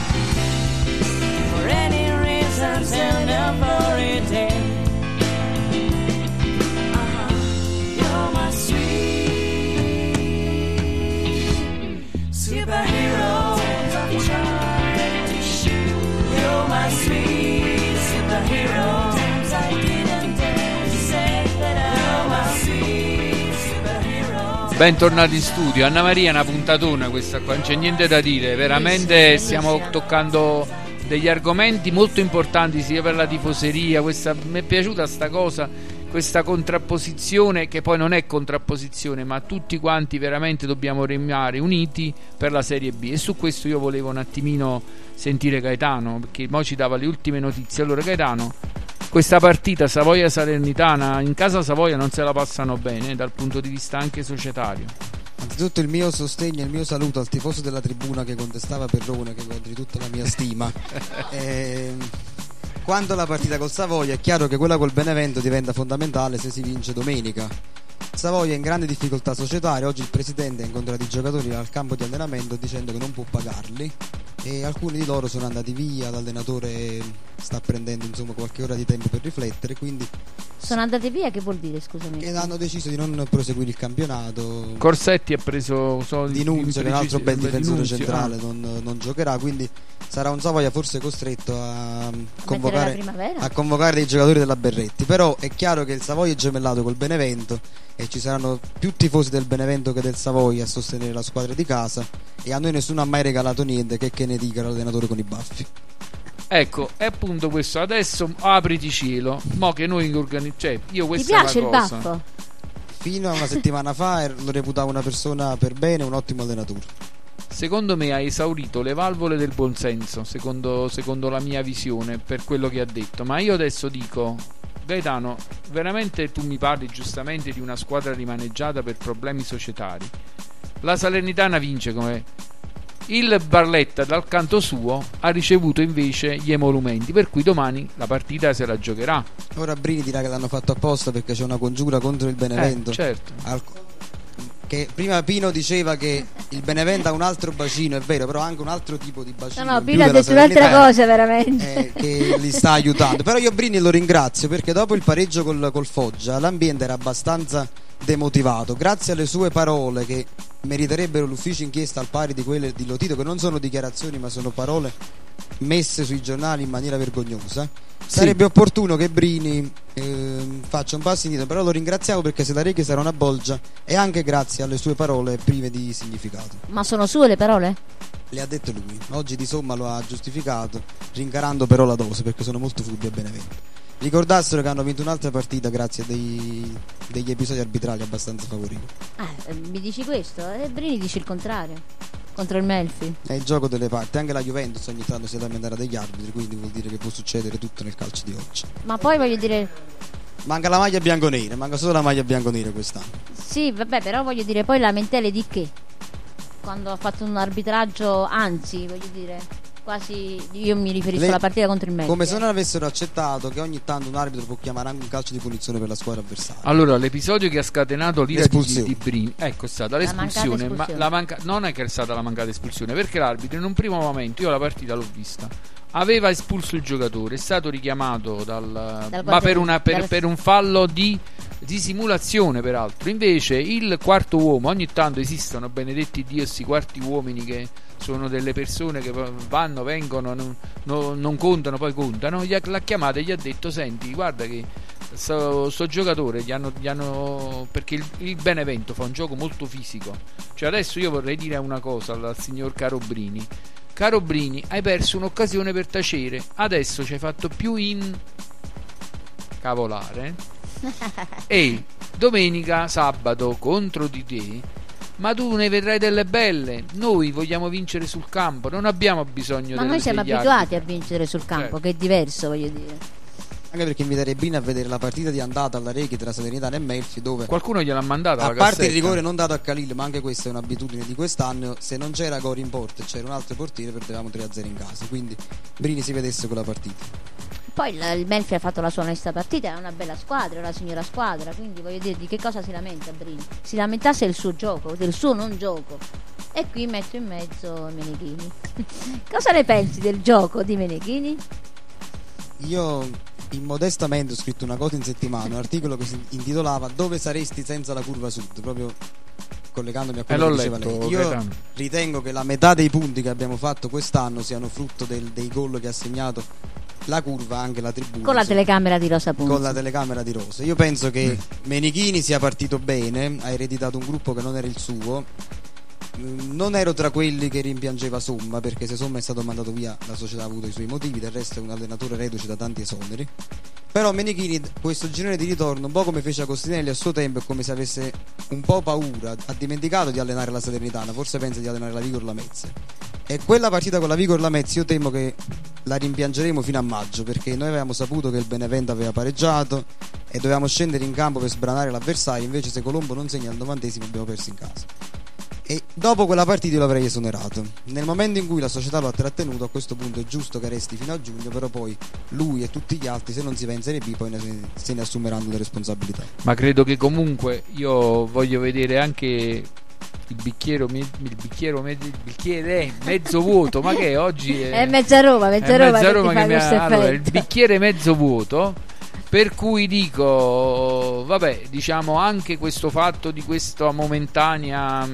For any reasons and every day. You're my sweet superhero, I've tried to shoot. You're my sweet superhero. I didn't dare to say that I'm my sweet superhero. Bentornati in studio. Anna Maria è una puntatona questa qua, non c'è niente da dire, veramente stiamo toccando degli argomenti molto importanti sia per la tifoseria. Mi è piaciuta sta cosa, questa contrapposizione, che poi non è contrapposizione, ma tutti quanti veramente dobbiamo remare uniti per la Serie B. E su questo io volevo un attimino sentire Gaetano, perché mo ci dava le ultime notizie. Allora Gaetano, questa partita Savoia-Salernitana, in casa Savoia non se la passano bene dal punto di vista anche societario. Anzitutto il mio sostegno e il mio saluto al tifoso della tribuna che contestava Perrone, che godri tutta la mia stima. Quando la partita col Savoia è chiaro che quella col Benevento diventa fondamentale se si vince domenica. Savoia è in grande difficoltà societaria. Oggi il presidente ha incontrato i giocatori al campo di allenamento dicendo che non può pagarli, e alcuni di loro sono andati via, l'allenatore sta prendendo qualche ora di tempo per riflettere, quindi sono andati via, che vuol dire, scusami? E hanno deciso di non proseguire il campionato. Corsetti ha preso Dinunzio, che è un altro bel difensore centrale, non giocherà, quindi sarà un Savoia forse costretto a convocare dei giocatori della Berretti. Però è chiaro che il Savoia è gemellato col Benevento e ci saranno più tifosi del Benevento che del Savoia a sostenere la squadra di casa, e a noi nessuno ha mai regalato niente, che ne dica l'allenatore con i baffi. Ecco, è appunto questo. Adesso apriti cielo, mo che noi organizziamo. Io questa ti piace è la il cosa. baffo? Fino a una settimana fa lo reputavo una persona per bene, un ottimo allenatore. Secondo me ha esaurito le valvole del buonsenso, secondo la mia visione, per quello che ha detto. Ma io adesso dico, Gaetano, veramente tu mi parli giustamente di una squadra rimaneggiata per problemi societari. La Salernitana vince come il Barletta dal canto suo ha ricevuto invece gli emolumenti, per cui domani la partita se la giocherà. Ora Brini dirà che l'hanno fatto apposta perché c'è una congiura contro il Benevento. Certo. Che prima Pino diceva che il Benevento ha un altro bacino, è vero, però anche un altro tipo di bacino. No, Pino ha detto un'altra cosa veramente, che li sta aiutando. Però io Brini lo ringrazio, perché dopo il pareggio col Foggia l'ambiente era abbastanza demotivato. Grazie alle sue parole, che meriterebbero l'ufficio inchiesta al pari di quelle di Lotito, che non sono dichiarazioni ma sono parole messe sui giornali in maniera vergognosa, sarebbe opportuno che Brini faccia un passo indietro. Però lo ringraziamo, perché se la Reghe sarà una bolgia è anche grazie alle sue parole prive di significato. Ma sono sue le parole? Le ha dette lui. Oggi di somma lo ha giustificato, rincarando però la dose, perché sono molto furbi a Benevento. Ricordassero che hanno vinto un'altra partita grazie a degli episodi arbitrali abbastanza favorevoli. Mi dici questo? Brini dice il contrario contro il Melfi. È il gioco delle parti. Anche la Juventus ogni tanto si lamenterà degli arbitri, quindi vuol dire che può succedere tutto nel calcio di oggi. Ma poi voglio dire, manca la maglia bianconera, manca solo la maglia bianconera quest'anno. Sì, vabbè, però voglio dire, poi lamentele di che? Quando ha fatto un arbitraggio, anzi, voglio dire, quasi, io mi riferisco alla partita contro il Melfi. Come se non avessero accettato che ogni tanto un arbitro può chiamare anche un calcio di punizione per la squadra avversaria. Allora, l'episodio che ha scatenato l'ira di Brini, ecco, è stata l'espulsione. Ma non è che è stata la mancata espulsione, perché l'arbitro in un primo momento, io la partita l'ho vista, aveva espulso il giocatore, è stato richiamato ma per un fallo di simulazione, peraltro. Invece il quarto uomo, ogni tanto esistono, benedetti Dio, questi quarti uomini che sono delle persone che vanno, vengono, non contano, poi contano. L'ha chiamato e gli ha detto: senti, guarda che sto giocatore gli hanno perché il Benevento fa un gioco molto fisico. Cioè, adesso io vorrei dire una cosa al signor Carobrini: hai perso un'occasione per tacere, adesso ci hai fatto più cavolare e domenica, sabato contro di te, ma tu ne vedrai delle belle. Noi vogliamo vincere sul campo, non abbiamo bisogno ma noi siamo abituati a vincere sul campo, certo. Che è diverso, voglio dire. Anche perché inviterei Brina a vedere la partita di andata alla Rechi tra Salernitana e Melfi, dove qualcuno gliel'ha mandata, a parte il rigore non dato a Khalil, ma anche questa è un'abitudine di quest'anno, se non c'era gol in porta e c'era un altro portiere perdevamo 3-0 in casa, quindi Brini si vedesse quella partita. Poi il Melfi ha fatto la sua onesta partita, è una bella squadra, è una signora squadra, quindi voglio dire, di che cosa si lamenta Brini? Si lamentasse del suo gioco, del suo non gioco. E qui metto in mezzo Meneghini. Cosa ne pensi del gioco di Meneghini? Io immodestamente ho scritto una cosa in settimana, un articolo che si intitolava "Dove saresti senza la curva sud", proprio collegandomi a quello che diceva lei. Io ritengo che la metà dei punti che abbiamo fatto quest'anno siano frutto dei gol che ha segnato la curva, anche la tribuna, con la telecamera di Rosa Punzi. Con la telecamera di Rosa. Io penso che Meneghini sia partito bene, ha ereditato un gruppo che non era il suo. Non ero tra quelli che rimpiangeva Somma, perché se Somma è stato mandato via la società ha avuto i suoi motivi, del resto è un allenatore reduce da tanti esoneri. Però Meneghini questo girone di ritorno, un po' come fece Agostinelli a suo tempo, è come se avesse un po' paura, ha dimenticato di allenare la Salernitana, forse pensa di allenare la Vigor Lamezia. E quella partita con la Vigor Lamezia io temo che la rimpiangeremo fino a maggio, perché noi avevamo saputo che il Benevento aveva pareggiato e dovevamo scendere in campo per sbranare l'avversario, invece se Colombo non segna al 90esimo abbiamo perso in casa. E dopo quella partita io l'avrei esonerato. Nel momento in cui la società lo ha trattenuto, a questo punto è giusto che resti fino a giugno, però poi lui e tutti gli altri, se non si va in Serie B, poi se ne assumeranno le responsabilità. Ma credo che comunque io voglio vedere anche il bicchiere mezzo vuoto, ma che oggi è mezza Roma che allora, il bicchiere mezzo vuoto. Per cui dico, vabbè, diciamo anche questo fatto di questa momentanea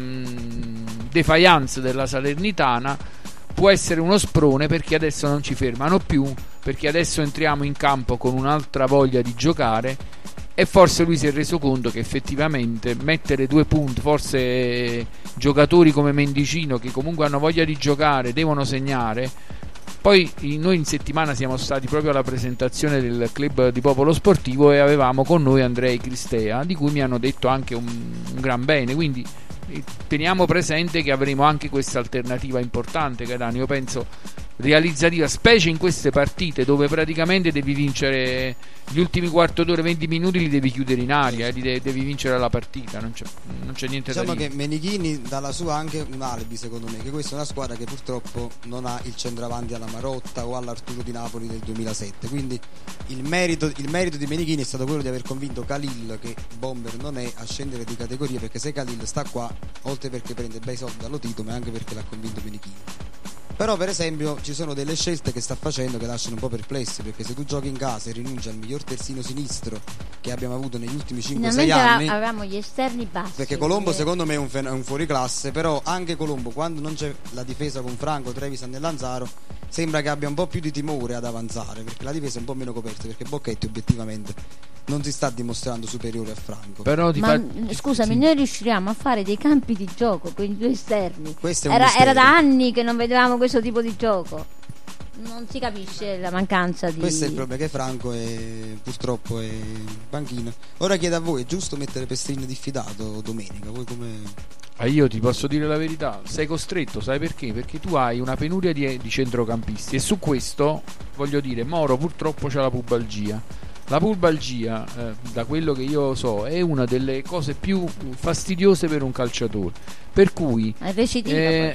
defiance della Salernitana può essere uno sprone, perché adesso non ci fermano più, perché adesso entriamo in campo con un'altra voglia di giocare e forse lui si è reso conto che effettivamente mettere 2 punti, forse giocatori come Mendicino che comunque hanno voglia di giocare, devono segnare. Poi noi in settimana siamo stati proprio alla presentazione del club di Popolo Sportivo e avevamo con noi Andrei Cristea, di cui mi hanno detto anche un gran bene, quindi teniamo presente che avremo anche questa alternativa importante, Gaetano, io penso realizzativa, specie in queste partite dove praticamente devi vincere gli ultimi quarto d'ora, 20 minuti li devi chiudere in aria, devi vincere la partita, non c'è niente da dire. Diciamo che Meneghini dalla sua anche un alibi, secondo me, che questa è una squadra che purtroppo non ha il centravanti alla Marotta o all'Arturo di Napoli del 2007, quindi il merito di Meneghini è stato quello di aver convinto Khalil, che bomber non è, a scendere di categoria, perché se Khalil sta qua, oltre perché prende bei soldi dallo Tito, ma anche perché l'ha convinto Meneghini. Però per esempio ci sono delle scelte che sta facendo che lasciano un po' perplessi, perché se tu giochi in casa e rinunci al miglior terzino sinistro che abbiamo avuto negli ultimi 5-6 anni, avevamo gli esterni bassi, perché Colombo secondo me è un fuoriclasse, però anche Colombo, quando non c'è la difesa con Franco, Trevisan e Lanzaro, sembra che abbia un po' più di timore ad avanzare, perché la difesa è un po' meno coperta, perché Bocchetti obiettivamente non si sta dimostrando superiore a Franco. Però scusami, sì, noi riusciremo a fare dei campi di gioco con i 2 esterni? Era da anni che non vedevamo questo tipo di gioco. Non si capisce la mancanza di... Questo è il problema, che Franco purtroppo è panchina. Ora chiedo a voi, è giusto mettere Pestrin diffidato domenica? Voi come... Io ti posso dire la verità, sei costretto, sai perché? Perché tu hai una penuria di centrocampisti e su questo, voglio dire, Moro purtroppo c'ha la pubalgia. La pubalgia, da quello che io so, è una delle cose più fastidiose per un calciatore. Per cui è recidiva.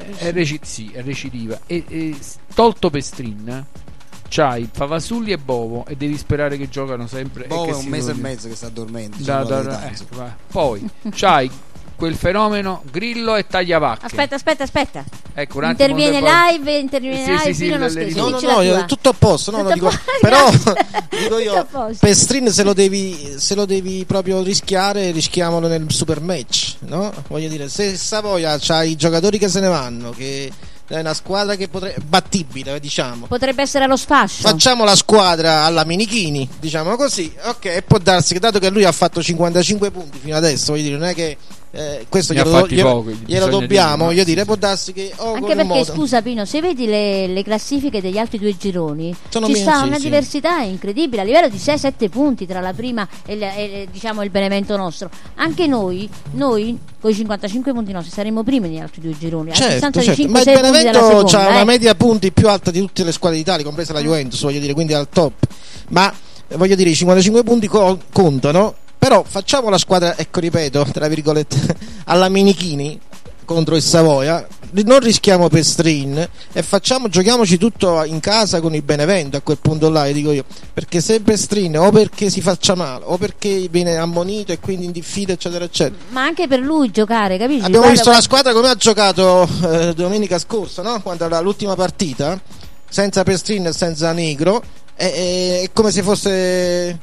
È recidiva. E tolto Pestrin, c'hai Favasulli e Bovo e devi sperare che giocano sempre. Bovo è un mese e mezzo che sta dormendo. Poi c'hai quel fenomeno Grillo e Tagliavacche. Aspetta. Ecco, un attimo, interviene live, Pino non scherzo. No, tutto a posto, però dico io, Pestrin se lo devi proprio rischiare, rischiamolo nel super match, no? Voglio dire, se Savoia c'ha i giocatori che se ne vanno, che è una squadra che battibile, diciamo, potrebbe essere allo sfascio, facciamo la squadra alla Minichini, diciamo così, ok, e può darsi che, dato che lui ha fatto 55 punti fino adesso, voglio dire, non è che questo glielo dobbiamo, voglio dire, può darsi che anche perché scusa Pino, se vedi le classifiche degli altri due gironi ci sta una diversità incredibile a livello di 6-7 punti tra la prima e diciamo il Benevento nostro. Anche noi con i 55 punti nostri saremmo primi negli altri due gironi, a distanza di 5-6 ma il Benevento punti ha una media punti più alta di tutte le squadre d'Italia, compresa la Juventus, voglio dire, quindi al top, ma voglio dire i 55 punti contano. Però facciamo la squadra, ecco, ripeto, tra virgolette, alla Minichini contro il Savoia, non rischiamo Pestrin e giochiamoci tutto in casa con il Benevento a quel punto là, dico io, perché se Pestrin o perché si faccia male o perché viene ammonito e quindi in diffida eccetera eccetera, ma anche per lui giocare, capisci? Abbiamo visto la squadra come ha giocato domenica scorsa, no? Quando era l'ultima partita, senza Pestrin e senza Negro, è come se fosse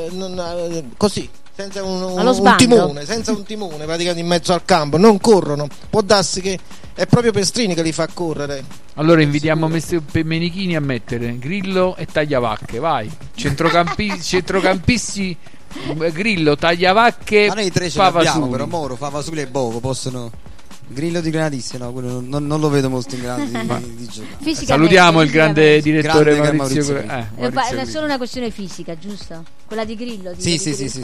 così, senza un timone praticamente in mezzo al campo, non corrono, può darsi che è proprio Pestrini che li fa correre. Allora invitiamo Menichini a mettere Grillo e Tagliavacche, vai, centrocampisti Grillo, Tagliavacche, ma noi tre ce l'abbiamo, però Moro, Favasuli e Bovo possono. Grillo di Granadizio, no, quello non lo vedo molto in grado di giocare. Salutiamo il grande direttore Maurizio. È solo una questione fisica, giusto? Quella di Grillo. Sì.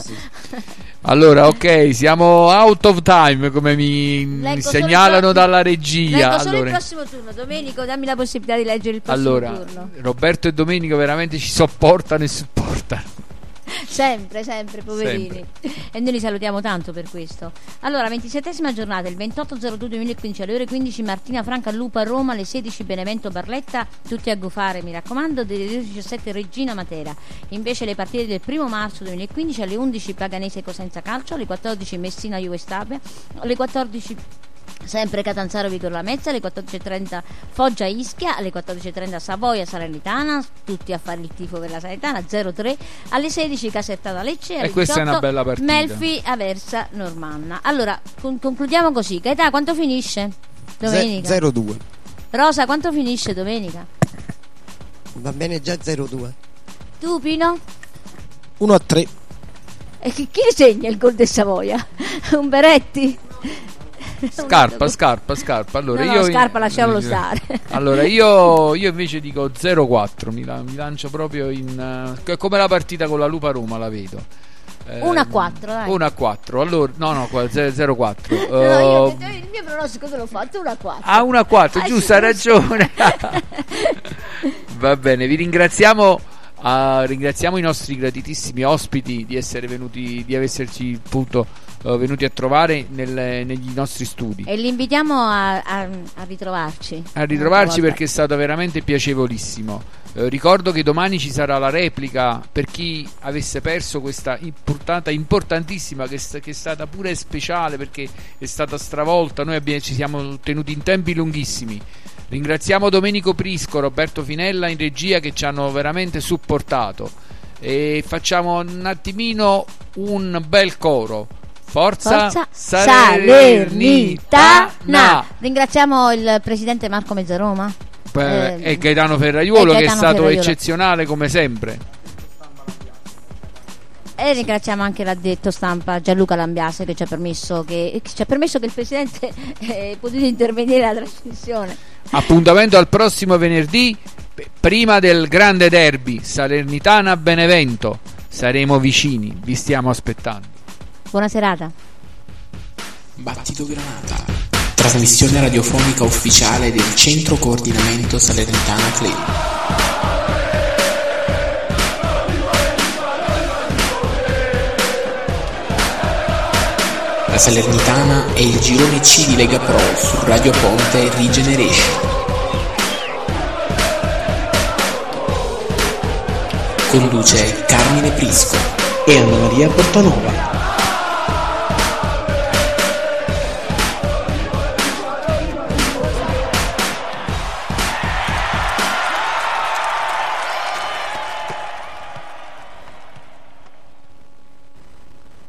Allora, ok, siamo out of time, come mi segnalano dalla regia. Leggo solo il prossimo turno. Domenico, dammi la possibilità di leggere il prossimo turno. Roberto e Domenico veramente ci sopportano e supportano. Sempre, poverini. E noi li salutiamo tanto per questo. Allora, 27esima giornata, il 28/02/2015 alle ore 15 Martina Franca Lupa Roma, alle 16 Benevento Barletta, tutti a gufare mi raccomando, alle 17 Regina Matera. Invece le partite del 1 marzo 2015 alle 11 Paganese Cosenza Calcio, alle 14 Messina Juve Stabia, alle 14 sempre Catanzaro Vigor Lamezza, alle 14.30 Foggia Ischia, alle 14.30 Savoia Salernitana, tutti a fare il tifo per la Salernitana, 0-3, alle 16 Casertana Lecce, alle 18 è una bella partita. Melfi Aversa Normanna. Allora concludiamo così. Gaetà, quanto finisce domenica? 0-2. Rosa, quanto finisce domenica? Va bene già 0-2. Tu Pino? 1-3. E chi segna il gol del Savoia? Umberetti? Scarpa. Allora, no, Scarpa lasciamolo stare. Allora io invece dico 0-4. Mi lancio proprio come la partita con la Lupa Roma la vedo. 1-4, dai. 1-4. Allora, no, 0-4. No, il mio pronostico te l'ho fatto 1-4. Ah, 1-4, giusto, hai ragione. Va bene, vi ringraziamo. Ringraziamo i nostri gratitissimi ospiti di essere venuti, di esserci appunto venuti a trovare negli nostri studi, e li invitiamo a ritrovarci perché è stato veramente piacevolissimo. Ricordo che domani ci sarà la replica per chi avesse perso questa puntata importantissima che è stata pure speciale perché è stata stravolta. Noi ci siamo tenuti in tempi lunghissimi. Ringraziamo Domenico Prisco, Roberto Finella in regia che ci hanno veramente supportato, e facciamo un attimino un bel coro. Forza Salernitana. Ringraziamo il presidente Marco Mezzaroma e Gaetano Ferraiuolo che è stato eccezionale come sempre. E ringraziamo anche l'addetto stampa Gianluca Lambiase che ci ha permesso che il presidente potuto intervenire alla trasmissione. Appuntamento al prossimo venerdì, prima del grande derby Salernitana Benevento. Saremo vicini, vi stiamo aspettando. Buona serata. Battito Granata, trasmissione radiofonica ufficiale del Centro Coordinamento Salernitana Club. La Salernitana è il girone C di Lega Pro su Radio Ponte Regeneration. Conduce Carmine Prisco e Anna Maria Portanova.